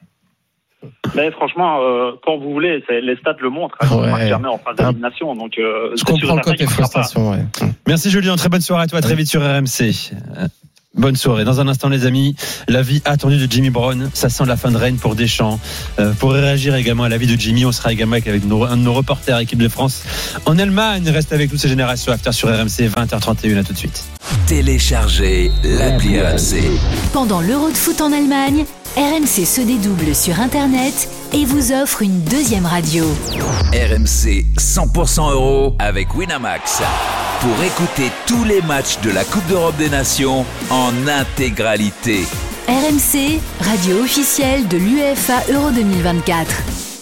Mais franchement, euh, quand vous voulez, c'est, les stats le montrent. Hein, ouais. On ne jamais en phase d'élimination. Donc, euh, je comprends le côté frustration. Ouais. Merci Julien, très bonne soirée à toi, très vite sur R M C. Bonne soirée. Dans un instant, les amis, l'avis attendu de Jimmy Brown. Ça sent la fin de règne pour Deschamps. Euh, pour réagir également à l'avis de Jimmy, on sera également avec nos, un de nos reporters équipe de France en Allemagne. Reste avec nous, ces générations after sur R M C, vingt heures trente et une. À tout de suite. Téléchargez l'appli R M C. Pendant l'Euro de foot en Allemagne, R M C se dédouble sur Internet et vous offre une deuxième radio. R M C cent pour cent euro avec Winamax. Pour écouter tous les matchs de la Coupe d'Europe des Nations en intégralité. R M C, radio officielle de l'UEFA Euro deux mille vingt-quatre.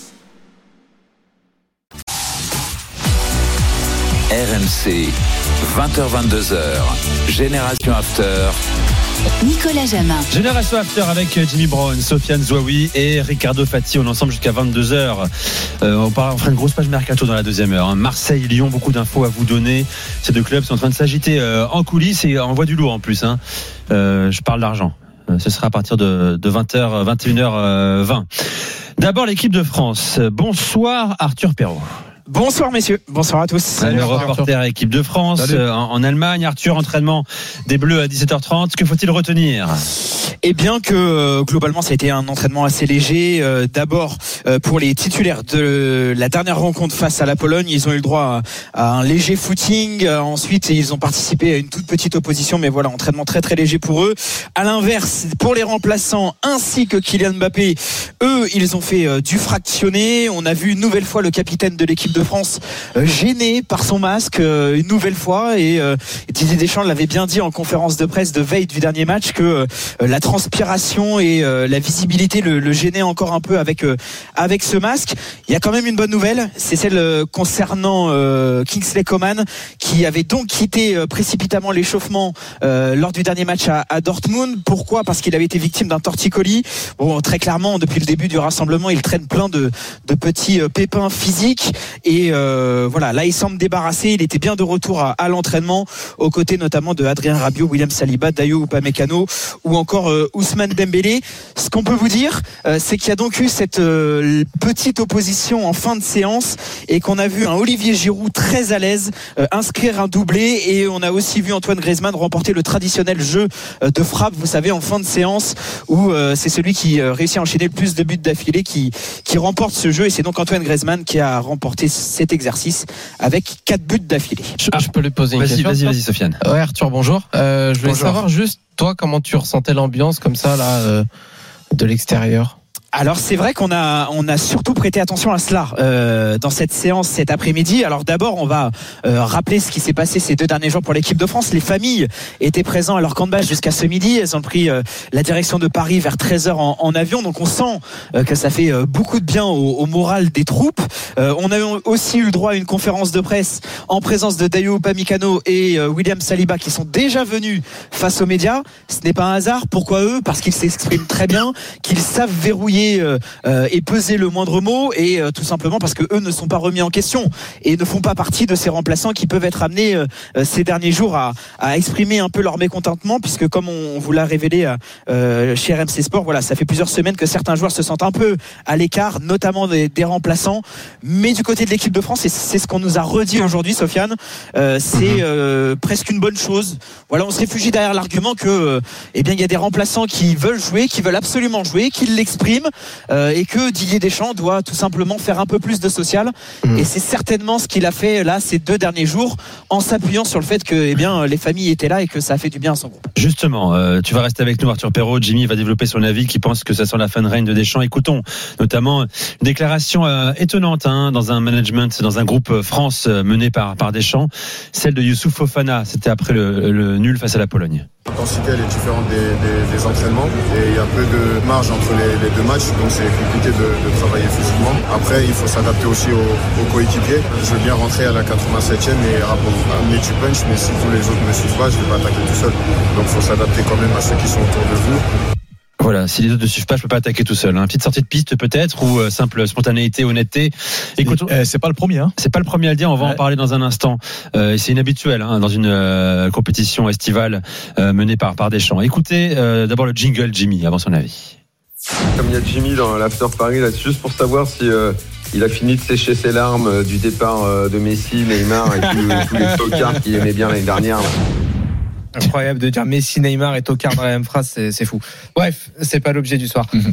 R M C, vingt heures vingt-deux heures, Génération After. Nicolas Jamin. Génération After avec Jimmy Brown, Sofiane Zouaoui et Ricardo Fati. On est ensemble jusqu'à vingt-deux heures. Euh, on, part, on fera une grosse page mercato dans la deuxième heure. Hein. Marseille, Lyon, beaucoup d'infos à vous donner. Ces deux clubs sont en train de s'agiter euh, en coulisses et en voie du lourd en plus. Hein. Euh, je parle d'argent. Euh, ce sera à partir de, de vingt heures, vingt et une heures vingt. D'abord l'équipe de France. Bonsoir Arthur Perrault. Bonsoir messieurs, bonsoir à tous. Le reporter équipe de France euh, en, en Allemagne. Arthur, entraînement des Bleus à dix-sept heures trente. Que faut-il retenir ? Eh bien que euh, globalement ça a été un entraînement assez léger. Euh, d'abord euh, pour les titulaires de la dernière rencontre face à la Pologne, ils ont eu le droit à, à un léger footing. Euh, ensuite ils ont participé à une toute petite opposition, mais voilà, entraînement très très léger pour eux. À l'inverse, pour les remplaçants ainsi que Kylian Mbappé, eux ils ont fait euh, du fractionné. On a vu une nouvelle fois le capitaine de l'équipe de France euh, gêné par son masque euh, une nouvelle fois, et euh, Didier Deschamps l'avait bien dit en conférence de presse de veille du dernier match que euh, la transpiration et euh, la visibilité le, le gênaient encore un peu avec euh, avec ce masque. Il y a quand même une bonne nouvelle, c'est celle euh, concernant euh, Kingsley Coman, qui avait donc quitté euh, précipitamment l'échauffement euh, lors du dernier match à, à Dortmund. Pourquoi ? Parce qu'il avait été victime d'un torticolis. Bon, très clairement, depuis le début du rassemblement, il traîne plein de, de petits euh, pépins physiques. Et euh, voilà, là il semble débarrassé. Il était bien de retour à, à l'entraînement, aux côtés notamment de Adrien Rabiot, William Saliba, Dayo Upamecano ou encore euh, Ousmane Dembélé. Ce qu'on peut vous dire, euh, c'est qu'il y a donc eu cette euh, petite opposition en fin de séance et qu'on a vu un Olivier Giroud très à l'aise euh, inscrire un doublé, et on a aussi vu Antoine Griezmann remporter le traditionnel jeu euh, de frappe, vous savez, en fin de séance, où euh, c'est celui qui euh, réussit à enchaîner le plus de buts d'affilée qui, qui remporte ce jeu, et c'est donc Antoine Griezmann qui a remporté cet exercice avec quatre buts d'affilée. Je, ah, je peux lui poser une vas-y, question. Vas-y, vas-y, Sofiane. Ouais, Arthur, bonjour. Euh, je voulais bonjour. savoir juste, toi, comment tu ressentais l'ambiance comme ça, là, euh, de l'extérieur ? Alors c'est vrai qu'on a on a surtout prêté attention à cela euh, dans cette séance cet après-midi. Alors d'abord on va euh, rappeler ce qui s'est passé ces deux derniers jours pour l'équipe de France. Les familles étaient présentes à leur camp de base jusqu'à ce midi. Elles ont pris euh, la direction de Paris vers treize heures en, en avion. Donc on sent euh, que ça fait euh, beaucoup de bien au, au moral des troupes. Euh, on a aussi eu le droit à une conférence de presse en présence de Dayot Upamecano et euh, William Saliba qui sont déjà venus face aux médias. Ce n'est pas un hasard. Pourquoi eux ? Parce qu'ils s'expriment très bien, qu'ils savent verrouiller Euh, euh, et peser le moindre mot et euh, tout simplement parce que eux ne sont pas remis en question et ne font pas partie de ces remplaçants qui peuvent être amenés euh, ces derniers jours à, à exprimer un peu leur mécontentement, puisque comme on, on vous l'a révélé euh, chez R M C Sport, voilà, ça fait plusieurs semaines que certains joueurs se sentent un peu à l'écart, notamment des, des remplaçants. Mais du côté de l'équipe de France, et c'est ce qu'on nous a redit aujourd'hui, Sofiane, euh, c'est euh, presque une bonne chose. Voilà, on se réfugie derrière l'argument que euh, eh bien il y a des remplaçants qui veulent jouer, qui veulent absolument jouer, qui l'expriment. Euh, et que Didier Deschamps doit tout simplement faire un peu plus de social mmh. et c'est certainement ce qu'il a fait là ces deux derniers jours en s'appuyant sur le fait que eh bien, les familles étaient là et que ça a fait du bien à son groupe. Justement, euh, tu vas rester avec nous Arthur Perrault. Jimmy va développer son avis qui pense que ça sent la fin de règne de Deschamps. Écoutons notamment une déclaration euh, étonnante hein, dans un management, dans un groupe France euh, mené par, par Deschamps, celle de Youssouf Fofana. C'était après le, le nul face à la Pologne. L'intensité elle est différente des, des, des entraînements et il y a peu de marge entre les, les deux matchs, donc c'est compliqué de, de travailler physiquement. Après il faut s'adapter aussi aux, aux coéquipiers. Je veux bien rentrer à la quatre-vingt-septième et amener du punch, mais si tous les autres ne me suivent pas, je ne vais pas attaquer tout seul. Donc il faut s'adapter quand même à ceux qui sont autour de vous. Voilà, si les autres ne suivent pas, je peux pas attaquer tout seul. Hein. Petite sortie de piste peut-être ou euh, simple spontanéité, honnêteté. Écoute, euh, c'est pas le premier. Hein. C'est pas le premier à le dire. On va ouais. en parler dans un instant. Euh, c'est inhabituel hein, dans une euh, compétition estivale euh, menée par par Deschamps. Écoutez euh, d'abord le jingle Jimmy avant son avis. Comme il y a Jimmy dans l'After Paris là, juste pour savoir si euh, il a fini de sécher ses larmes euh, du départ euh, de Messi, Neymar et tous, tous les tocards qu'il aimait bien l'année dernière. Là. Incroyable de dire Messi, Neymar et Tocard dans la même phrase, c'est, c'est fou. Bref, c'est pas l'objet du soir. Mm-hmm.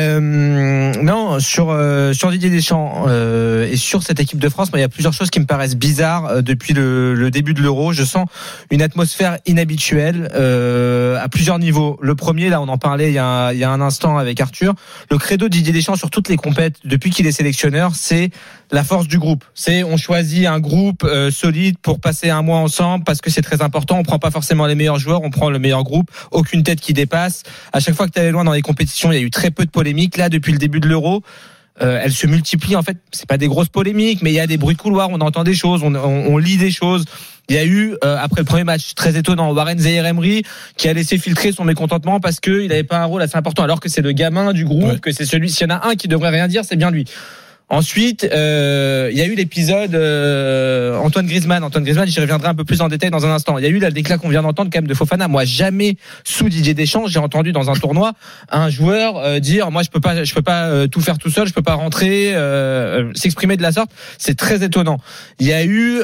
Euh, non, sur euh, sur Didier Deschamps euh, et sur cette équipe de France, moi, il y a plusieurs choses qui me paraissent bizarres euh, depuis le, le début de l'Euro. Je sens une atmosphère inhabituelle euh, à plusieurs niveaux. Le premier, là, on en parlait il y a il y a un instant avec Arthur. Le credo de Didier Deschamps sur toutes les compètes depuis qu'il est sélectionneur, c'est la force du groupe. C'est on choisit un groupe euh, solide pour passer un mois ensemble parce que c'est très important. On prend pas forcément les meilleurs joueurs, on prend le meilleur groupe. Aucune tête qui dépasse. À chaque fois que tu allais loin dans les compétitions, il y a eu très peu de polémiques. Là, depuis le début de l'Euro, euh, elles se multiplient. En fait, c'est pas des grosses polémiques, mais il y a des bruits de couloir. On entend des choses, on, on, on lit des choses. Il y a eu euh, après le premier match très étonnant Warren Zaïre-Emery qui a laissé filtrer son mécontentement parce que il avait pas un rôle assez important, alors que c'est le gamin du groupe, ouais. que c'est celui. S'il y en a un qui devrait rien dire, c'est bien lui. Ensuite, euh, il y a eu l'épisode euh, Antoine Griezmann. Antoine Griezmann, j'y reviendrai un peu plus en détail dans un instant. Il y a eu la déclat qu'on vient d'entendre quand même de Fofana. Moi, jamais sous Didier Deschamps, j'ai entendu dans un tournoi un joueur euh, dire moi je peux pas, je peux pas euh, tout faire tout seul, je peux pas rentrer, euh, s'exprimer de la sorte. C'est très étonnant. Il y a eu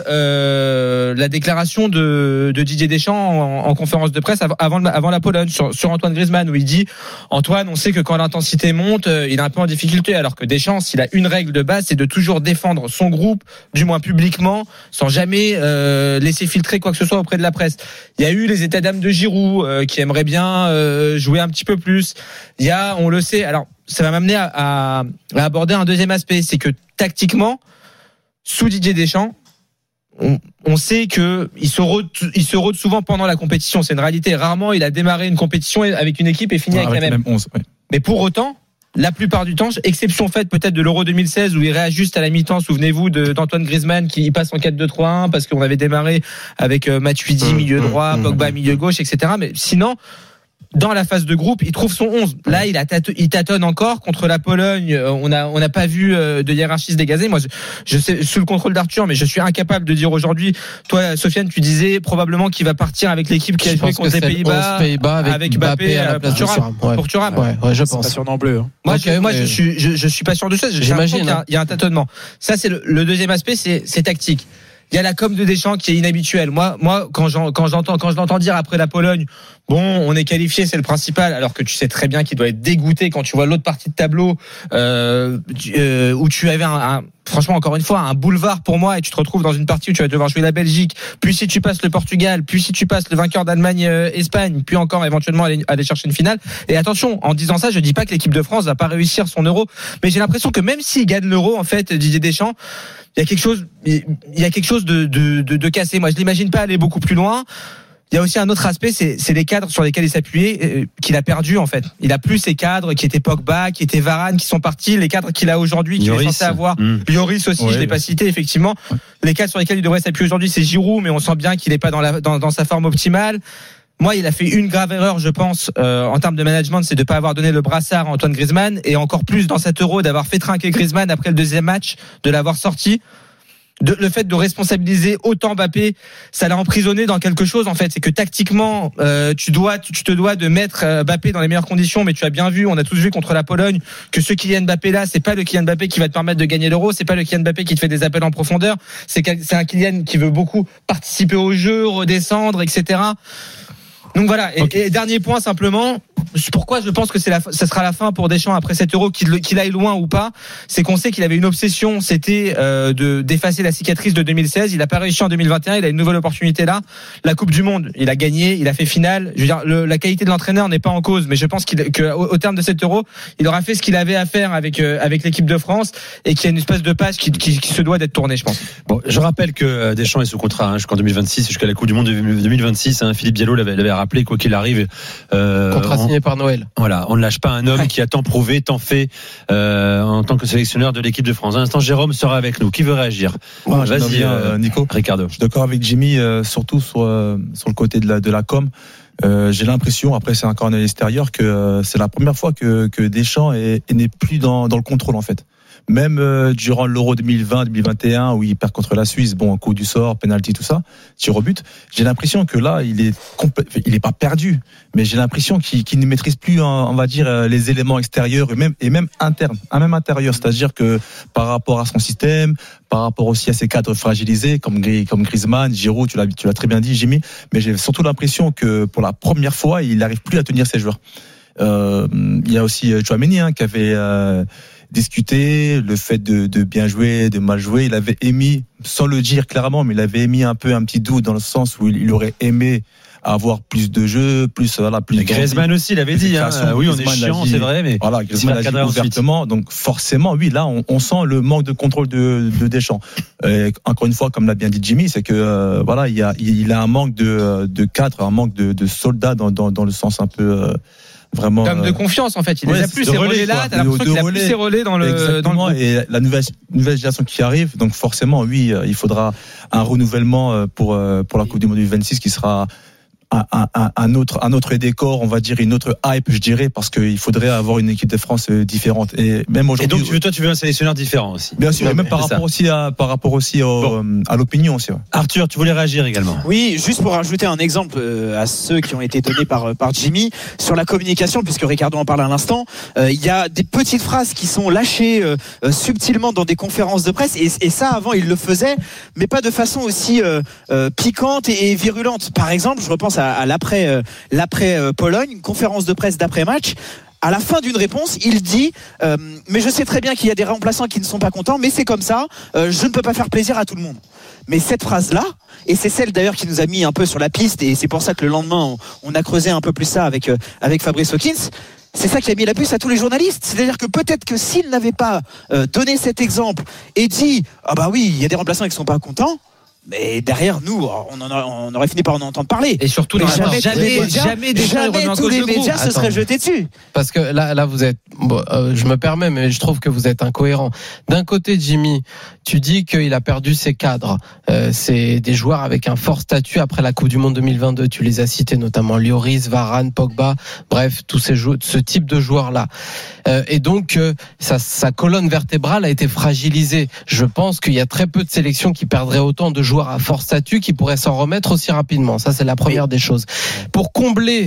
euh, la déclaration de, de Didier Deschamps en, en conférence de presse avant, avant la Pologne sur, sur Antoine Griezmann où il dit Antoine, on sait que quand l'intensité monte, euh, il est un peu en difficulté, alors que Deschamps, s'il a une règle de base, c'est de toujours défendre son groupe, du moins publiquement, sans jamais euh, laisser filtrer quoi que ce soit auprès de la presse. Il y a eu les états d'âme de Giroud euh, qui aimerait bien euh, jouer un petit peu plus. Il y a, on le sait, alors ça va m'amener à, à, à aborder un deuxième aspect, c'est que tactiquement, sous Didier Deschamps, on, on sait que il se rôde, il se rôde souvent pendant la compétition. C'est une réalité. Rarement il a démarré une compétition avec une équipe et fini ouais, avec, avec la même. même onze, ouais. Mais pour autant, la plupart du temps, exception faite peut-être de l'Euro deux mille seize où il réajuste à la mi-temps, souvenez-vous de, d'Antoine Griezmann qui passe en quatre deux trois un parce qu'on avait démarré avec euh, Matuidi milieu droit, Pogba milieu gauche, et cetera. Mais sinon, dans la phase de groupe, il trouve son onze. Là, il, a tâte, il tâtonne encore contre la Pologne. On n'a on a pas vu de hiérarchie se dégazer. Moi, je, je sais, sous le contrôle d'Arthur, mais je suis incapable de dire aujourd'hui. Toi, Sofiane, tu disais probablement qu'il va partir avec l'équipe qui a joué contre les Pays-Bas, Pays-Bas avec, avec Mbappé, Mbappé à la place de Thuram. Ouais. Pour Thuram. Ouais, ouais, je pense. C'est pas sûr non plus. Hein. Moi, okay, je, moi, mais... je suis, je, je suis pas sûr de ça. J'imagine. Il y a, il y a un tâtonnement. Ça, c'est le, le deuxième aspect, c'est, c'est tactique. Il y a la com de Deschamps qui est inhabituelle. Moi, moi, quand j'en, quand j'entends, quand je l'entends dire après la Pologne, bon, on est qualifié, c'est le principal, alors que tu sais très bien qu'il doit être dégoûté quand tu vois l'autre partie de tableau, euh, euh, où tu avais un, un franchement, encore une fois, un boulevard pour moi, et tu te retrouves dans une partie où tu vas devoir jouer la Belgique, puis si tu passes le Portugal, puis si tu passes le vainqueur d'Allemagne-Espagne, puis encore éventuellement aller, aller chercher une finale. Et attention, en disant ça, je dis pas que l'équipe de France va pas réussir son Euro, mais j'ai l'impression que même s'il gagne l'Euro, en fait, Didier Deschamps, il y a quelque chose, il y a quelque chose de, de, de, de cassé. Moi, je l'imagine pas aller beaucoup plus loin. Il y a aussi un autre aspect, c'est, c'est les cadres sur lesquels il s'appuyait, euh, qu'il a perdu en fait. Il a plus ces cadres qui étaient Pogba, qui étaient Varane, qui sont partis. Les cadres qu'il a aujourd'hui, qu'il est censé avoir. Mmh. Lloris aussi, ouais, je l'ai pas cité effectivement. Les cadres sur lesquels il devrait s'appuyer aujourd'hui, c'est Giroud, mais on sent bien qu'il est pas dans, la, dans, dans sa forme optimale. Moi, il a fait une grave erreur, je pense, euh, en termes de management, c'est de pas avoir donné le brassard à Antoine Griezmann, et encore plus dans cet Euro d'avoir fait trinquer Griezmann après le deuxième match, de l'avoir sorti. De, le fait de responsabiliser autant Mbappé, ça l'a emprisonné dans quelque chose en fait. C'est que tactiquement, euh, tu dois, tu, tu te dois de mettre Mbappé dans les meilleures conditions. Mais tu as bien vu, on a tous vu contre la Pologne que ce Kylian Mbappé là, c'est pas le Kylian Mbappé qui va te permettre de gagner l'Euro. C'est pas le Kylian Mbappé qui te fait des appels en profondeur. C'est, c'est un Kylian qui veut beaucoup participer au jeu, redescendre, et cetera. Donc voilà. Et, okay. et dernier point simplement. Pourquoi je pense que c'est la, ça sera la fin pour Deschamps après cet Euro, qu'il, qu'il aille loin ou pas, c'est qu'on sait qu'il avait une obsession, c'était euh, de d'effacer la cicatrice de deux mille seize. Il a pas réussi en deux mille vingt et un. Il a une nouvelle opportunité là. La Coupe du Monde, il a gagné, il a fait finale. Je veux dire, le, la qualité de l'entraîneur n'est pas en cause, mais je pense qu'il, que au, au terme de cet Euro, il aura fait ce qu'il avait à faire avec euh, avec l'équipe de France, et qu'il y a une espèce de passe qui, qui, qui se doit d'être tournée, je pense. Bon, je rappelle que Deschamps est sous contrat hein, jusqu'en deux mille vingt-six, jusqu'à la Coupe du Monde de deux mille vingt-six. Hein, Philippe Diallo l'avait, l'avait rappelé, quoi qu'il arrive. Euh, contrat signé on, par Noël. Voilà. On ne lâche pas un homme qui a tant prouvé, tant fait euh, en tant que sélectionneur de l'équipe de France. Un instant, Jérôme sera avec nous. Qui veut réagir? Ouais, Vas-y, bien, euh, Nico. Ricardo. Je suis d'accord avec Jimmy, euh, surtout sur euh, sur le côté de la de la com. Euh, j'ai l'impression, après c'est encore à l'extérieur, que euh, c'est la première fois que que Deschamps est, est n'est plus dans dans le contrôle en fait. Même euh, durant l'Euro deux mille vingt, deux mille vingt et un, où il perd contre la Suisse, bon, coup du sort, penalty, tout ça, tir au but, j'ai l'impression que là, il est complè- il est pas perdu, mais j'ai l'impression qu'il, qu'il ne maîtrise plus, on va dire, les éléments extérieurs et même, et même internes, à même intérieur. C'est-à-dire que par rapport à son système, par rapport aussi à ses cadres fragilisés, comme, comme Griezmann, Giroud, tu l'as, tu l'as très bien dit, Jimmy, mais j'ai surtout l'impression que pour la première fois, il n'arrive plus à tenir ses joueurs. Euh, il y a aussi Tchouaméni, hein, qui avait, euh, discuter, le fait de, de bien jouer, de mal jouer. Il avait émis, sans le dire clairement, mais il avait émis un peu un petit doute dans le sens où il, il aurait aimé avoir plus de jeux, plus voilà, plus. Mais Griezmann aussi, il avait dit. Hein, oui, on est chiant, c'est vrai, mais voilà, Griezmann l'a dit ouvertement. Donc forcément, oui, là, on, on sent le manque de contrôle de, de Deschamps. Et encore une fois, comme l'a bien dit Jimmy, c'est que euh, voilà, il y a, il a un manque de, de cadres, un manque de, de soldats dans, dans, dans le sens un peu. Euh, Vraiment, comme de confiance en fait, il ouais, les a plus ces relais là, t'as l'impression qu'il a plus ces relais dans le exactement, dans le et la nouvelle nouvelle génération qui arrive, donc forcément oui, il faudra un renouvellement pour pour la Coupe du Monde deux mille vingt-six qui sera Un, un, un autre un autre décor, on va dire une autre hype, je dirais, parce qu'il faudrait avoir une équipe de France différente. Et même aujourd'hui. Et donc tu veux, toi tu veux un sélectionneur différent aussi. Bien sûr, non, et même par rapport ça. aussi à par rapport aussi au, bon. à l'opinion aussi. Ouais. Arthur, tu voulais réagir également. Oui, juste pour rajouter un exemple à ceux qui ont été donnés par par Jimmy sur la communication, puisque Ricardo en parle à l'instant. Il euh, y a des petites phrases qui sont lâchées euh, subtilement dans des conférences de presse, et, et ça avant il le faisait, mais pas de façon aussi euh, euh, piquante et, et virulente. Par exemple, je repense à à l'après euh, l'après euh, Pologne, conférence de presse d'après match. À la fin d'une réponse, il dit euh, mais je sais très bien qu'il y a des remplaçants qui ne sont pas contents, mais c'est comme ça, euh, je ne peux pas faire plaisir à tout le monde. Mais cette phrase-là, et c'est celle d'ailleurs qui nous a mis un peu sur la piste, et c'est pour ça que le lendemain on, on a creusé un peu plus ça avec euh, avec Fabrice Hawkins. C'est ça qui a mis la puce à tous les journalistes. C'est-à-dire que peut-être que s'il n'avait pas euh, donné cet exemple et dit ah bah oui, il y a des remplaçants qui ne sont pas contents. Mais derrière nous, on, en a, on aurait fini par en entendre parler. Et surtout, dans jamais, jamais, médias, jamais, jamais, jamais tous les médias se seraient jetés dessus. Parce que là, là, vous êtes. Bon, euh, je me permets, mais je trouve que vous êtes incohérent. D'un côté, Jimmy, tu dis qu'il a perdu ses cadres. Euh, c'est des joueurs avec un fort statut après la Coupe du Monde deux mille vingt-deux. Tu les as cités, notamment Lloris, Varane, Pogba. Bref, tous ces joueurs, ce type de joueurs-là. Euh, et donc, euh, sa, sa colonne vertébrale a été fragilisée. Je pense qu'il y a très peu de sélections qui perdraient autant de joueurs à fort statut qui pourraient s'en remettre aussi rapidement. Ça, c'est la première des choses. Pour combler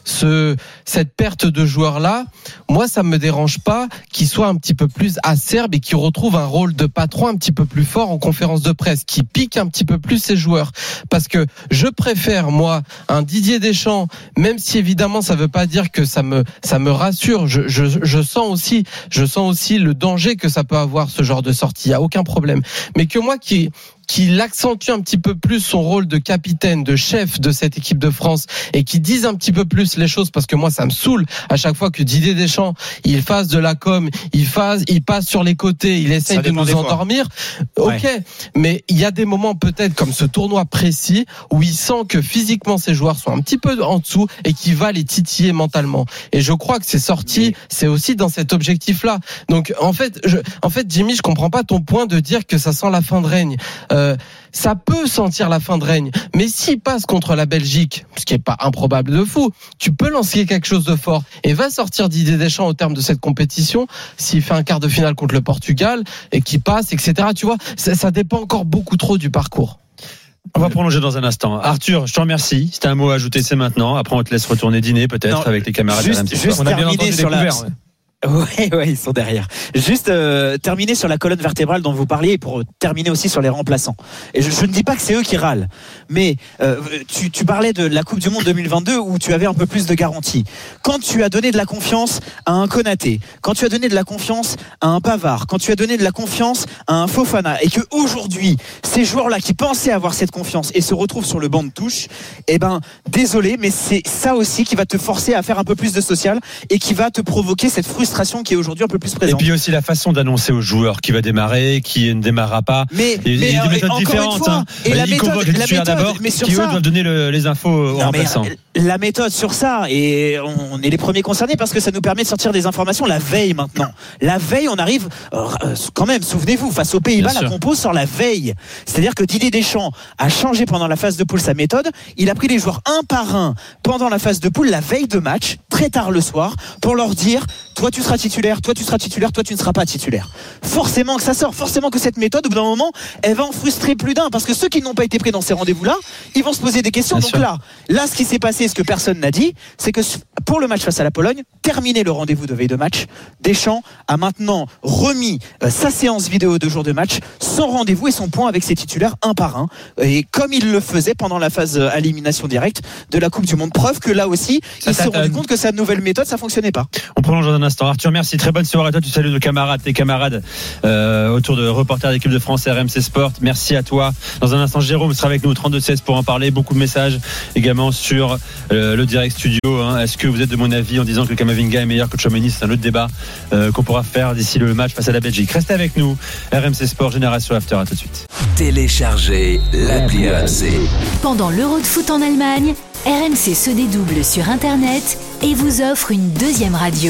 ce cette perte de joueurs là, moi ça me dérange pas qu'il soit un petit peu plus acerbe et qu'il retrouve un rôle de patron un petit peu plus fort en conférence de presse, qui pique un petit peu plus ses joueurs, parce que je préfère moi un Didier Deschamps, même si évidemment ça veut pas dire que ça me ça me rassure, je je je sens aussi je sens aussi le danger que ça peut avoir ce genre de sortie, il y a aucun problème, mais que moi qui qu'il accentue un petit peu plus son rôle de capitaine, de chef de cette équipe de France, et qui dise un petit peu plus les choses, parce que moi ça me saoule à chaque fois que Didier Deschamps il fasse de la com, il fasse, il passe sur les côtés, il essaye de nous endormir. Ok, ouais. Mais il y a des moments peut-être comme ce tournoi précis où il sent que physiquement ses joueurs sont un petit peu en dessous et qu'il va les titiller mentalement. Et je crois que ces sorties, c'est aussi dans cet objectif-là. Donc en fait, je, en fait, Jimmy, je comprends pas ton point de dire que ça sent la fin de règne. Euh, ça peut sentir la fin de règne, mais s'il passe contre la Belgique, ce qui est pas improbable de fou, tu peux lancer quelque chose de fort et va sortir Didier Deschamps au terme de cette compétition. S'il fait un quart de finale contre le Portugal et qu'il passe, et cetera. Tu vois, ça, ça dépend encore beaucoup trop du parcours. On va prolonger dans un instant. Arthur, je te remercie. Si t'as un mot à ajouter, c'est maintenant. Après, on te laisse retourner dîner peut-être non, avec les camarades juste, de l'A M C. Juste on a bien entendu sur la... Ouais. Ouais, ouais, ils sont derrière. Juste euh, terminer sur la colonne vertébrale dont vous parliez, et pour terminer aussi sur les remplaçants. Et je, je ne dis pas que c'est eux qui râlent, mais euh, tu, tu parlais de la Coupe du Monde deux mille vingt-deux où tu avais un peu plus de garantie. Quand tu as donné de la confiance à un Konaté, quand tu as donné de la confiance à un Pavard, quand tu as donné de la confiance à un Fofana, et que aujourd'hui ces joueurs-là qui pensaient avoir cette confiance et se retrouvent sur le banc de touche, eh ben désolé, mais c'est ça aussi qui va te forcer à faire un peu plus de social et qui va te provoquer cette frustration qui est aujourd'hui un peu plus présente. Et puis aussi la façon d'annoncer aux joueurs qui va démarrer, qui ne démarrera pas. Mais, il y a des méthodes différentes. Fois, hein. Et bah, la il méthode, convoque les titulaires d'abord, mais qui eux doivent donner le, les infos aux remplaçants. La méthode sur ça, et on est les premiers concernés parce que ça nous permet de sortir des informations la veille maintenant. La veille, on arrive euh, quand même, souvenez-vous, face aux Pays-Bas, la compo sort la veille. C'est-à-dire que Didier Deschamps a changé pendant la phase de poule sa méthode. Il a pris les joueurs un par un pendant la phase de poule, la veille de match, très tard le soir, pour leur dire toi tu seras titulaire, toi tu seras titulaire, toi tu ne seras pas titulaire. Forcément que ça sort, forcément que cette méthode, au bout d'un moment, elle va en frustrer plus d'un, parce que ceux qui n'ont pas été pris dans ces rendez-vous-là, ils vont se poser des questions. Bien Donc sûr. là, là, ce qui s'est passé, ce que personne n'a dit, c'est que pour le match face à la Pologne, terminé le rendez-vous de veille de match, Deschamps a maintenant remis euh, sa séance vidéo de jour de match, son rendez-vous et son point avec ses titulaires un par un, et comme il le faisait pendant la phase euh, élimination directe de la Coupe du Monde. Preuve que là aussi, ça il s'est rendu compte que sa nouvelle méthode, ça fonctionnait pas. On prolonge dans un instant. Arthur, merci. Très bonne soirée à toi. Tu salues nos camarades, tes camarades euh, autour de reporters d'équipe de France R M C Sport. Merci à toi. Dans un instant, Jérôme sera avec nous au trente-deux seize pour en parler. Beaucoup de messages également sur euh, le direct studio. Hein. Est-ce que vous êtes de mon avis en disant que Kamavinga est meilleur que Tchouaméni? C'est un autre débat euh, qu'on pourra faire d'ici le match face à la Belgique. Restez avec nous. R M C Sport, Génération After. À tout de suite. Téléchargez l'appli R M C. Pendant l'Euro de foot en Allemagne, R M C se dédouble sur Internet et vous offre une deuxième radio.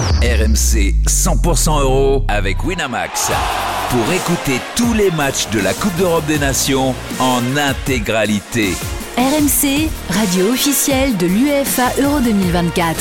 R M C cent pour cent euro avec Winamax. Pour écouter tous les matchs de la Coupe d'Europe des Nations en intégralité. R M C, radio officielle de l'UEFA Euro deux mille vingt-quatre.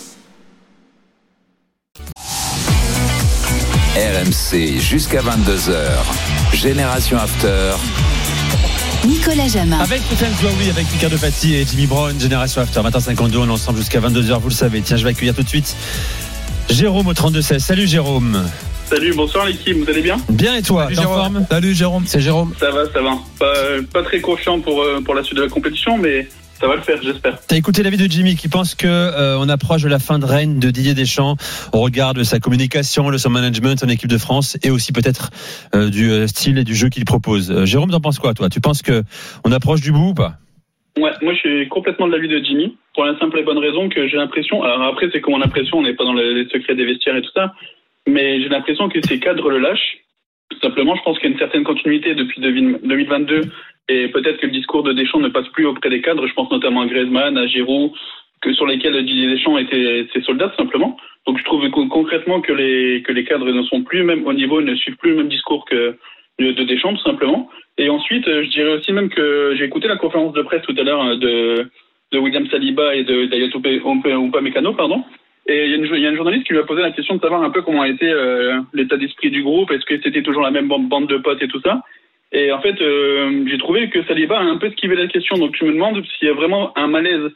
R M C jusqu'à vingt-deux heures. Génération After. Nicolas Jamin. Avec Sofiane Zouaoui, avec Ricardo Fati et Jimmy Brown, Génération After, vingt heures cinquante-deux, on est ensemble jusqu'à vingt-deux heures, vous le savez. Tiens, je vais accueillir tout de suite Jérôme au trente-deux seize. Salut Jérôme. Salut, bonsoir l'équipe, vous allez bien? Bien, et toi? Salut Jérôme. Salut Jérôme. C'est Jérôme. Ça va, ça va. Pas, pas très confiant pour, pour la suite de la compétition, mais ça va le faire, j'espère. T'as écouté l'avis de Jimmy qui pense que euh, on approche de la fin de règne de Didier Deschamps au regard de sa communication, de son management en équipe de France et aussi peut-être euh, du euh, style et du jeu qu'il propose. Euh, Jérôme, t'en penses quoi toi? Tu penses que on approche du bout ou pas? Ouais, moi je suis complètement de l'avis de Jimmy pour la simple et bonne raison que j'ai l'impression. Alors après c'est comme mon impression, on n'est pas dans les secrets des vestiaires et tout ça, mais j'ai l'impression que ces cadres le lâchent. Tout simplement, je pense qu'il y a une certaine continuité depuis deux mille vingt-deux. Et peut-être que le discours de Deschamps ne passe plus auprès des cadres. Je pense notamment à Griezmann, à Giroud, que sur lesquels Didier Deschamps était ses soldats, tout simplement. Donc je trouve concrètement que les que les cadres ne sont plus, même au niveau, ne suivent plus le même discours que de Deschamps, tout simplement. Et ensuite, je dirais aussi même que j'ai écouté la conférence de presse tout à l'heure de de William Saliba et de d'Ayotou Upamecano, pardon. Et il y, a une, il y a une journaliste qui lui a posé la question de savoir un peu comment était euh, l'état d'esprit du groupe. Est-ce que c'était toujours la même bande de potes et tout ça? Et en fait, euh, j'ai trouvé que Saliba a un peu esquivé la question. Donc je me demande s'il y a vraiment un malaise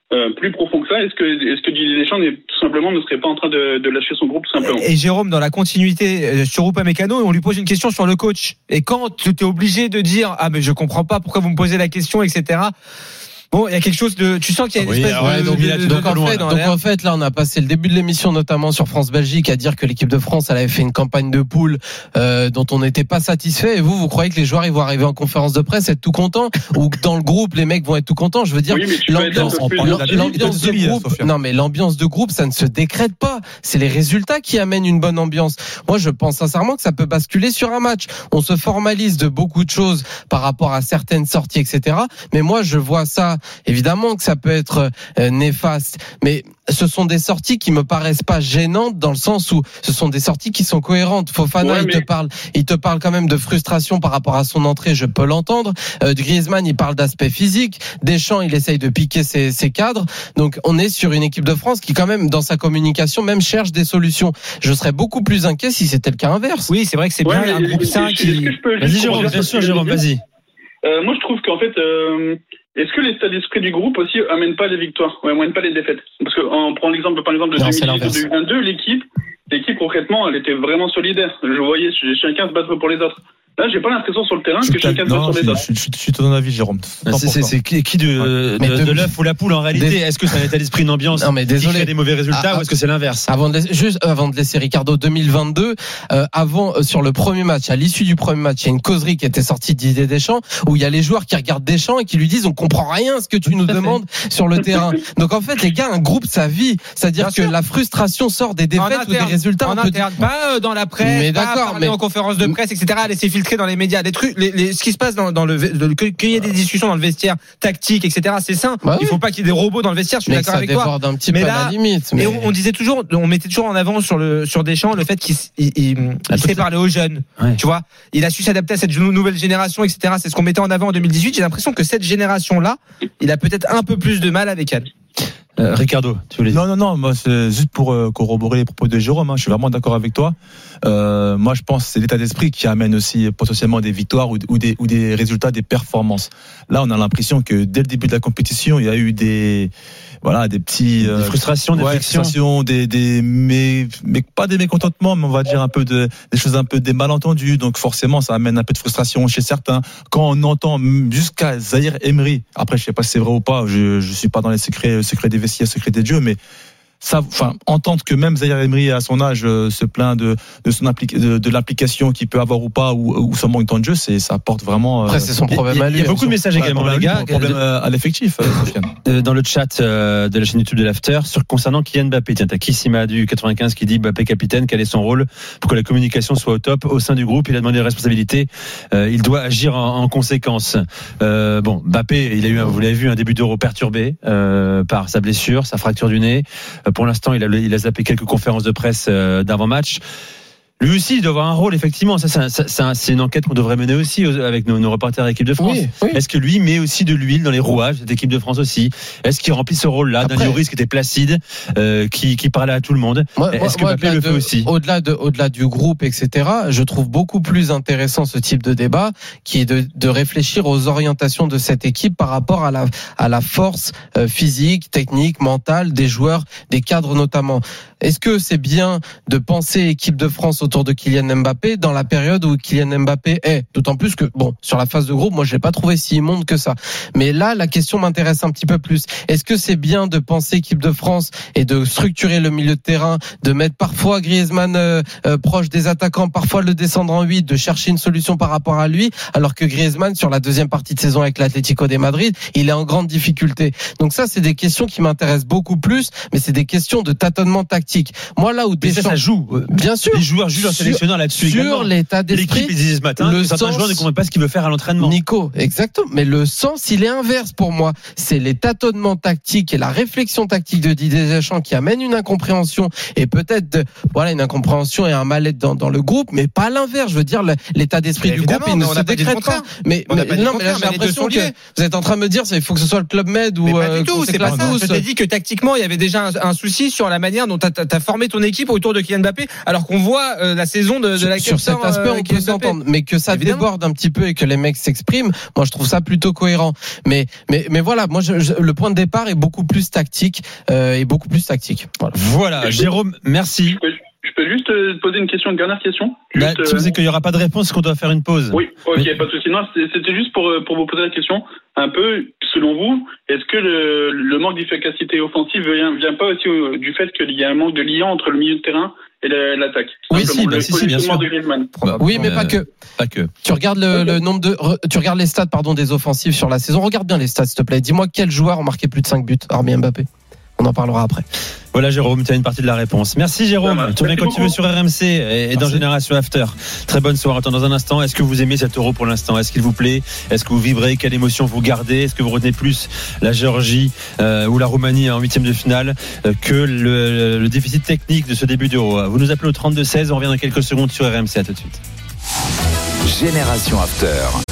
euh, plus profond que ça. Est-ce que, est-ce que Didier Deschamps n'est, tout simplement ne serait pas en train de, de lâcher son groupe tout simplement? Et Jérôme, dans la continuité sur Upamecano, on lui pose une question sur le coach. Et quand tu es obligé de dire ah mais je comprends pas pourquoi vous me posez la question, et cetera. Bon, il y a quelque chose de. Tu sens qu'il y a une oui, espèce ouais, de. Donc, de, de, donc, de en fait, donc en fait, là, on a passé le début de l'émission, notamment sur France Belgique, à dire que l'équipe de France, elle avait fait une campagne de poule euh, dont on n'était pas satisfait. Et vous, vous croyez que les joueurs ils vont arriver en conférence de presse être tout contents, ou que dans le groupe, les mecs vont être tout contents? Je veux dire, oui, l'ambiance, l'ambiance de groupe. Sophia. Non, mais l'ambiance de groupe, ça ne se décrète pas. C'est les résultats qui amènent une bonne ambiance. Moi, je pense sincèrement que ça peut basculer sur un match. On se formalise de beaucoup de choses par rapport à certaines sorties, et cetera. Mais moi, je vois ça évidemment que ça peut être euh, néfaste, mais ce sont des sorties qui me paraissent pas gênantes dans le sens où ce sont des sorties qui sont cohérentes. Fofana, ouais, mais... il te parle, il te parle quand même de frustration par rapport à son entrée, je peux l'entendre. Euh, Griezmann, il parle d'aspect physique. Deschamps, il essaye de piquer ses, ses cadres. Donc, on est sur une équipe de France qui, quand même, dans sa communication, même cherche des solutions. Je serais beaucoup plus inquiet si c'était le cas inverse. Oui, c'est vrai que c'est ouais, bien un groupe cinq qui. Vas-y, Jérôme, bien sûr, Jérôme, vas-y. Euh, moi, je trouve qu'en fait, euh, est-ce que l'état d'esprit du groupe aussi amène pas les victoires, ou amène pas les défaites? Parce qu'on prend l'exemple, par exemple, de deux mille dix-huit deux mille vingt-deux, l'équipe, l'équipe concrètement, elle était vraiment solidaire. Je voyais chacun se battre pour les autres. Là, j'ai pas l'impression sur le terrain que chacun se bat sur les autres. Je suis de ton avis, Jérôme. C'est, c'est qui, qui de, de, de, de l'œuf ou la poule en réalité? Des... Est-ce que c'est un état d'esprit, une ambiance non, mais désolé. qui crée des mauvais résultats, ah, ou est-ce que c'est l'inverse? Avant de laisser, juste avant de laisser Ricardo, deux mille vingt-deux, euh, avant euh, sur le premier match, à l'issue du premier match, il y a une causerie qui était sortie de Didier Deschamps où il y a les joueurs qui regardent Deschamps et qui lui disent on comprend rien à ce que tu nous demandes sur le terrain. Donc en fait, les gars, un groupe, ça vit, c'est-à-dire Bien que sûr. La frustration sort des défaites interne, ou des résultats. En interne, peut... pas dans la presse, mais pas d'accord, mais en conférence de presse, et cetera. Laisser filtrer dans les médias des trucs. Les, les, ce qui se passe dans, dans le, le qu'il y ait des discussions dans le vestiaire tactique, et cetera. C'est sain. Bah oui. Il faut pas qu'il y ait des robots dans le vestiaire. Je suis mais d'accord avec toi. Un petit mais peu là, à la limite. Mais... Et on, on disait toujours, on mettait toujours en avant sur le sur Deschamps le fait qu'il il, il, il sait parler aux jeunes. Ouais. Tu vois, il a su s'adapter à cette nouvelle génération, et cetera. C'est ce qu'on mettait en avant en deux mille dix-huit. J'ai l'impression que cette génération-là, il a peut-être un peu plus de mal avec elle. Euh, Ricardo, tu voulais dire? Non, non, non, moi, c'est juste pour euh, corroborer les propos de Jérôme, hein, je suis vraiment d'accord avec toi. Euh, moi, je pense que c'est l'état d'esprit qui amène aussi potentiellement des victoires ou, ou, des, ou des résultats, des performances. Là, on a l'impression que dès le début de la compétition, il y a eu des, voilà, des petits... Euh, des frustrations, des ouais, frustrations, des, des mais, mais pas des mécontentements, mais on va dire un peu de, des choses un peu des malentendus. Donc forcément, ça amène un peu de frustration chez certains. Quand on entend jusqu'à Zahir Emery, après, je sais pas si c'est vrai ou pas, je, je suis pas dans les secrets, secrets des vestiaires, secrets des dieux, mais ça, enfin, entendre que même Zahir Emery à son âge euh, se plaint de de son impli- de, de l'implication qu'il peut avoir ou pas ou, ou son manque de temps de jeu, c'est ça apporte vraiment. Euh, Après, c'est son problème il, à lui. Il y a beaucoup de messages ouais, également, les gars. Problème euh, à l'effectif. Euh, dans le chat euh, de la chaîne YouTube de l'After, sur concernant Kylian Mbappé, tiens, t'as Kissima du quatre-vingt-quinze qui dit Mbappé capitaine, quel est son rôle pour que la communication soit au top au sein du groupe? Il a demandé des responsabilités. Euh, il doit agir en, en conséquence. Euh, bon, Mbappé, il a eu, un, vous l'avez vu, un début d'Euro perturbé euh, par sa blessure, sa fracture du nez. Euh, pour l'instant, il a le il a zappé quelques conférences de presse euh, d'avant-match. Lui aussi, il doit avoir un rôle, effectivement. Ça, c'est, un, c'est, un, c'est une enquête qu'on devrait mener aussi avec nos, nos reporters d'équipe de France. Oui, oui. Est-ce que lui met aussi de l'huile dans les rouages de cette équipe de France aussi? Est-ce qu'il remplit ce rôle-là d'un Lloris qui était placide, euh, qui, qui parlait à tout le monde? Moi, Est-ce moi, que Mbappé le fait de, aussi? Au-delà de, au-delà du groupe, et cetera, je trouve beaucoup plus intéressant ce type de débat, qui est de, de réfléchir aux orientations de cette équipe par rapport à la, à la force euh, physique, technique, mentale des joueurs, des cadres notamment. Est-ce que c'est bien de penser équipe de France autour de Kylian Mbappé dans la période où Kylian Mbappé est? D'autant plus que, bon, sur la phase de groupe, moi, je l'ai pas trouvé si immonde que ça. Mais là, la question m'intéresse un petit peu plus. Est-ce que c'est bien de penser équipe de France et de structurer le milieu de terrain, de mettre parfois Griezmann euh, euh, proche des attaquants, parfois le descendre en huit, de chercher une solution par rapport à lui, alors que Griezmann, sur la deuxième partie de saison avec l'Atlético de Madrid, il est en grande difficulté. Donc ça, c'est des questions qui m'intéressent beaucoup plus, mais c'est des questions de tâtonnement tactique. Moi, là où Deschamps, ça, ça joue. Bien sûr. Les joueurs jouent leur sélectionneur là-dessus. Sur également. L'état d'esprit. L'équipe, ils disaient ce matin, le certains sens, joueurs ne comprennent pas ce qu'il veut faire à l'entraînement. Nico, exactement. Mais le sens, il est inverse pour moi. C'est les tâtonnements tactiques et la réflexion tactique de Didier Deschamps qui amène une incompréhension et peut-être, de, voilà, une incompréhension et un mal-être dans, dans le groupe, mais pas l'inverse. Je veux dire, l'état d'esprit du groupe, il ne se décrète pas. Mais, mais non, mais là, j'ai l'impression que vous êtes en train de me dire, il faut que ce soit le Club Med ou. Mais pas du tout, c'est pas ça. Je t'ai dit que tactiquement, il y avait déjà un, un souci sur la manière dont t'as, t'as formé ton équipe autour de Kylian Mbappé, alors qu'on voit la saison de, de la sur cet aspect, on peut s'entendre, mais que ça Évidemment. déborde un petit peu et que les mecs s'expriment, moi je trouve ça plutôt cohérent. Mais mais mais voilà, moi je, je, le point de départ est beaucoup plus tactique euh, et beaucoup plus tactique. Voilà, voilà Jérôme, merci. Je peux juste te poser une question, une dernière question. Bah, tu sais qu'il n'y aura pas de réponse, qu'on doit faire une pause. Oui, ok, Mais... pas de souci. Non, c'était juste pour, pour vous poser la question. Un peu, selon vous, est-ce que le, le manque d'efficacité offensive vient, vient pas aussi du fait qu'il y a un manque de lien entre le milieu de terrain et l'attaque? Oui, si, bah, si, si, bien sûr. Bah, oui, mais pas que. Pas que. Tu regardes le, okay. le nombre de, tu regardes les stats, pardon, des offensives sur la saison. Regarde bien les stats, s'il te plaît. Dis-moi quels joueurs ont marqué plus de cinq buts, hormis Mbappé. On en parlera après. Voilà Jérôme, tu as une partie de la réponse. Merci Jérôme. Tu reviens quand tu veux sur R M C et, et dans Génération After. Très bonne soirée. Attends, dans un instant, est-ce que vous aimez cet Euro pour l'instant? Est-ce qu'il vous plaît? Est-ce que vous vibrez? Quelle émotion vous gardez? Est-ce que vous retenez plus la Géorgie euh, ou la Roumanie en huitième de finale euh, que le, le déficit technique de ce début d'Euro? Vous nous appelez au trente-deux seize. On revient dans quelques secondes sur R M C. À tout de suite. Génération After.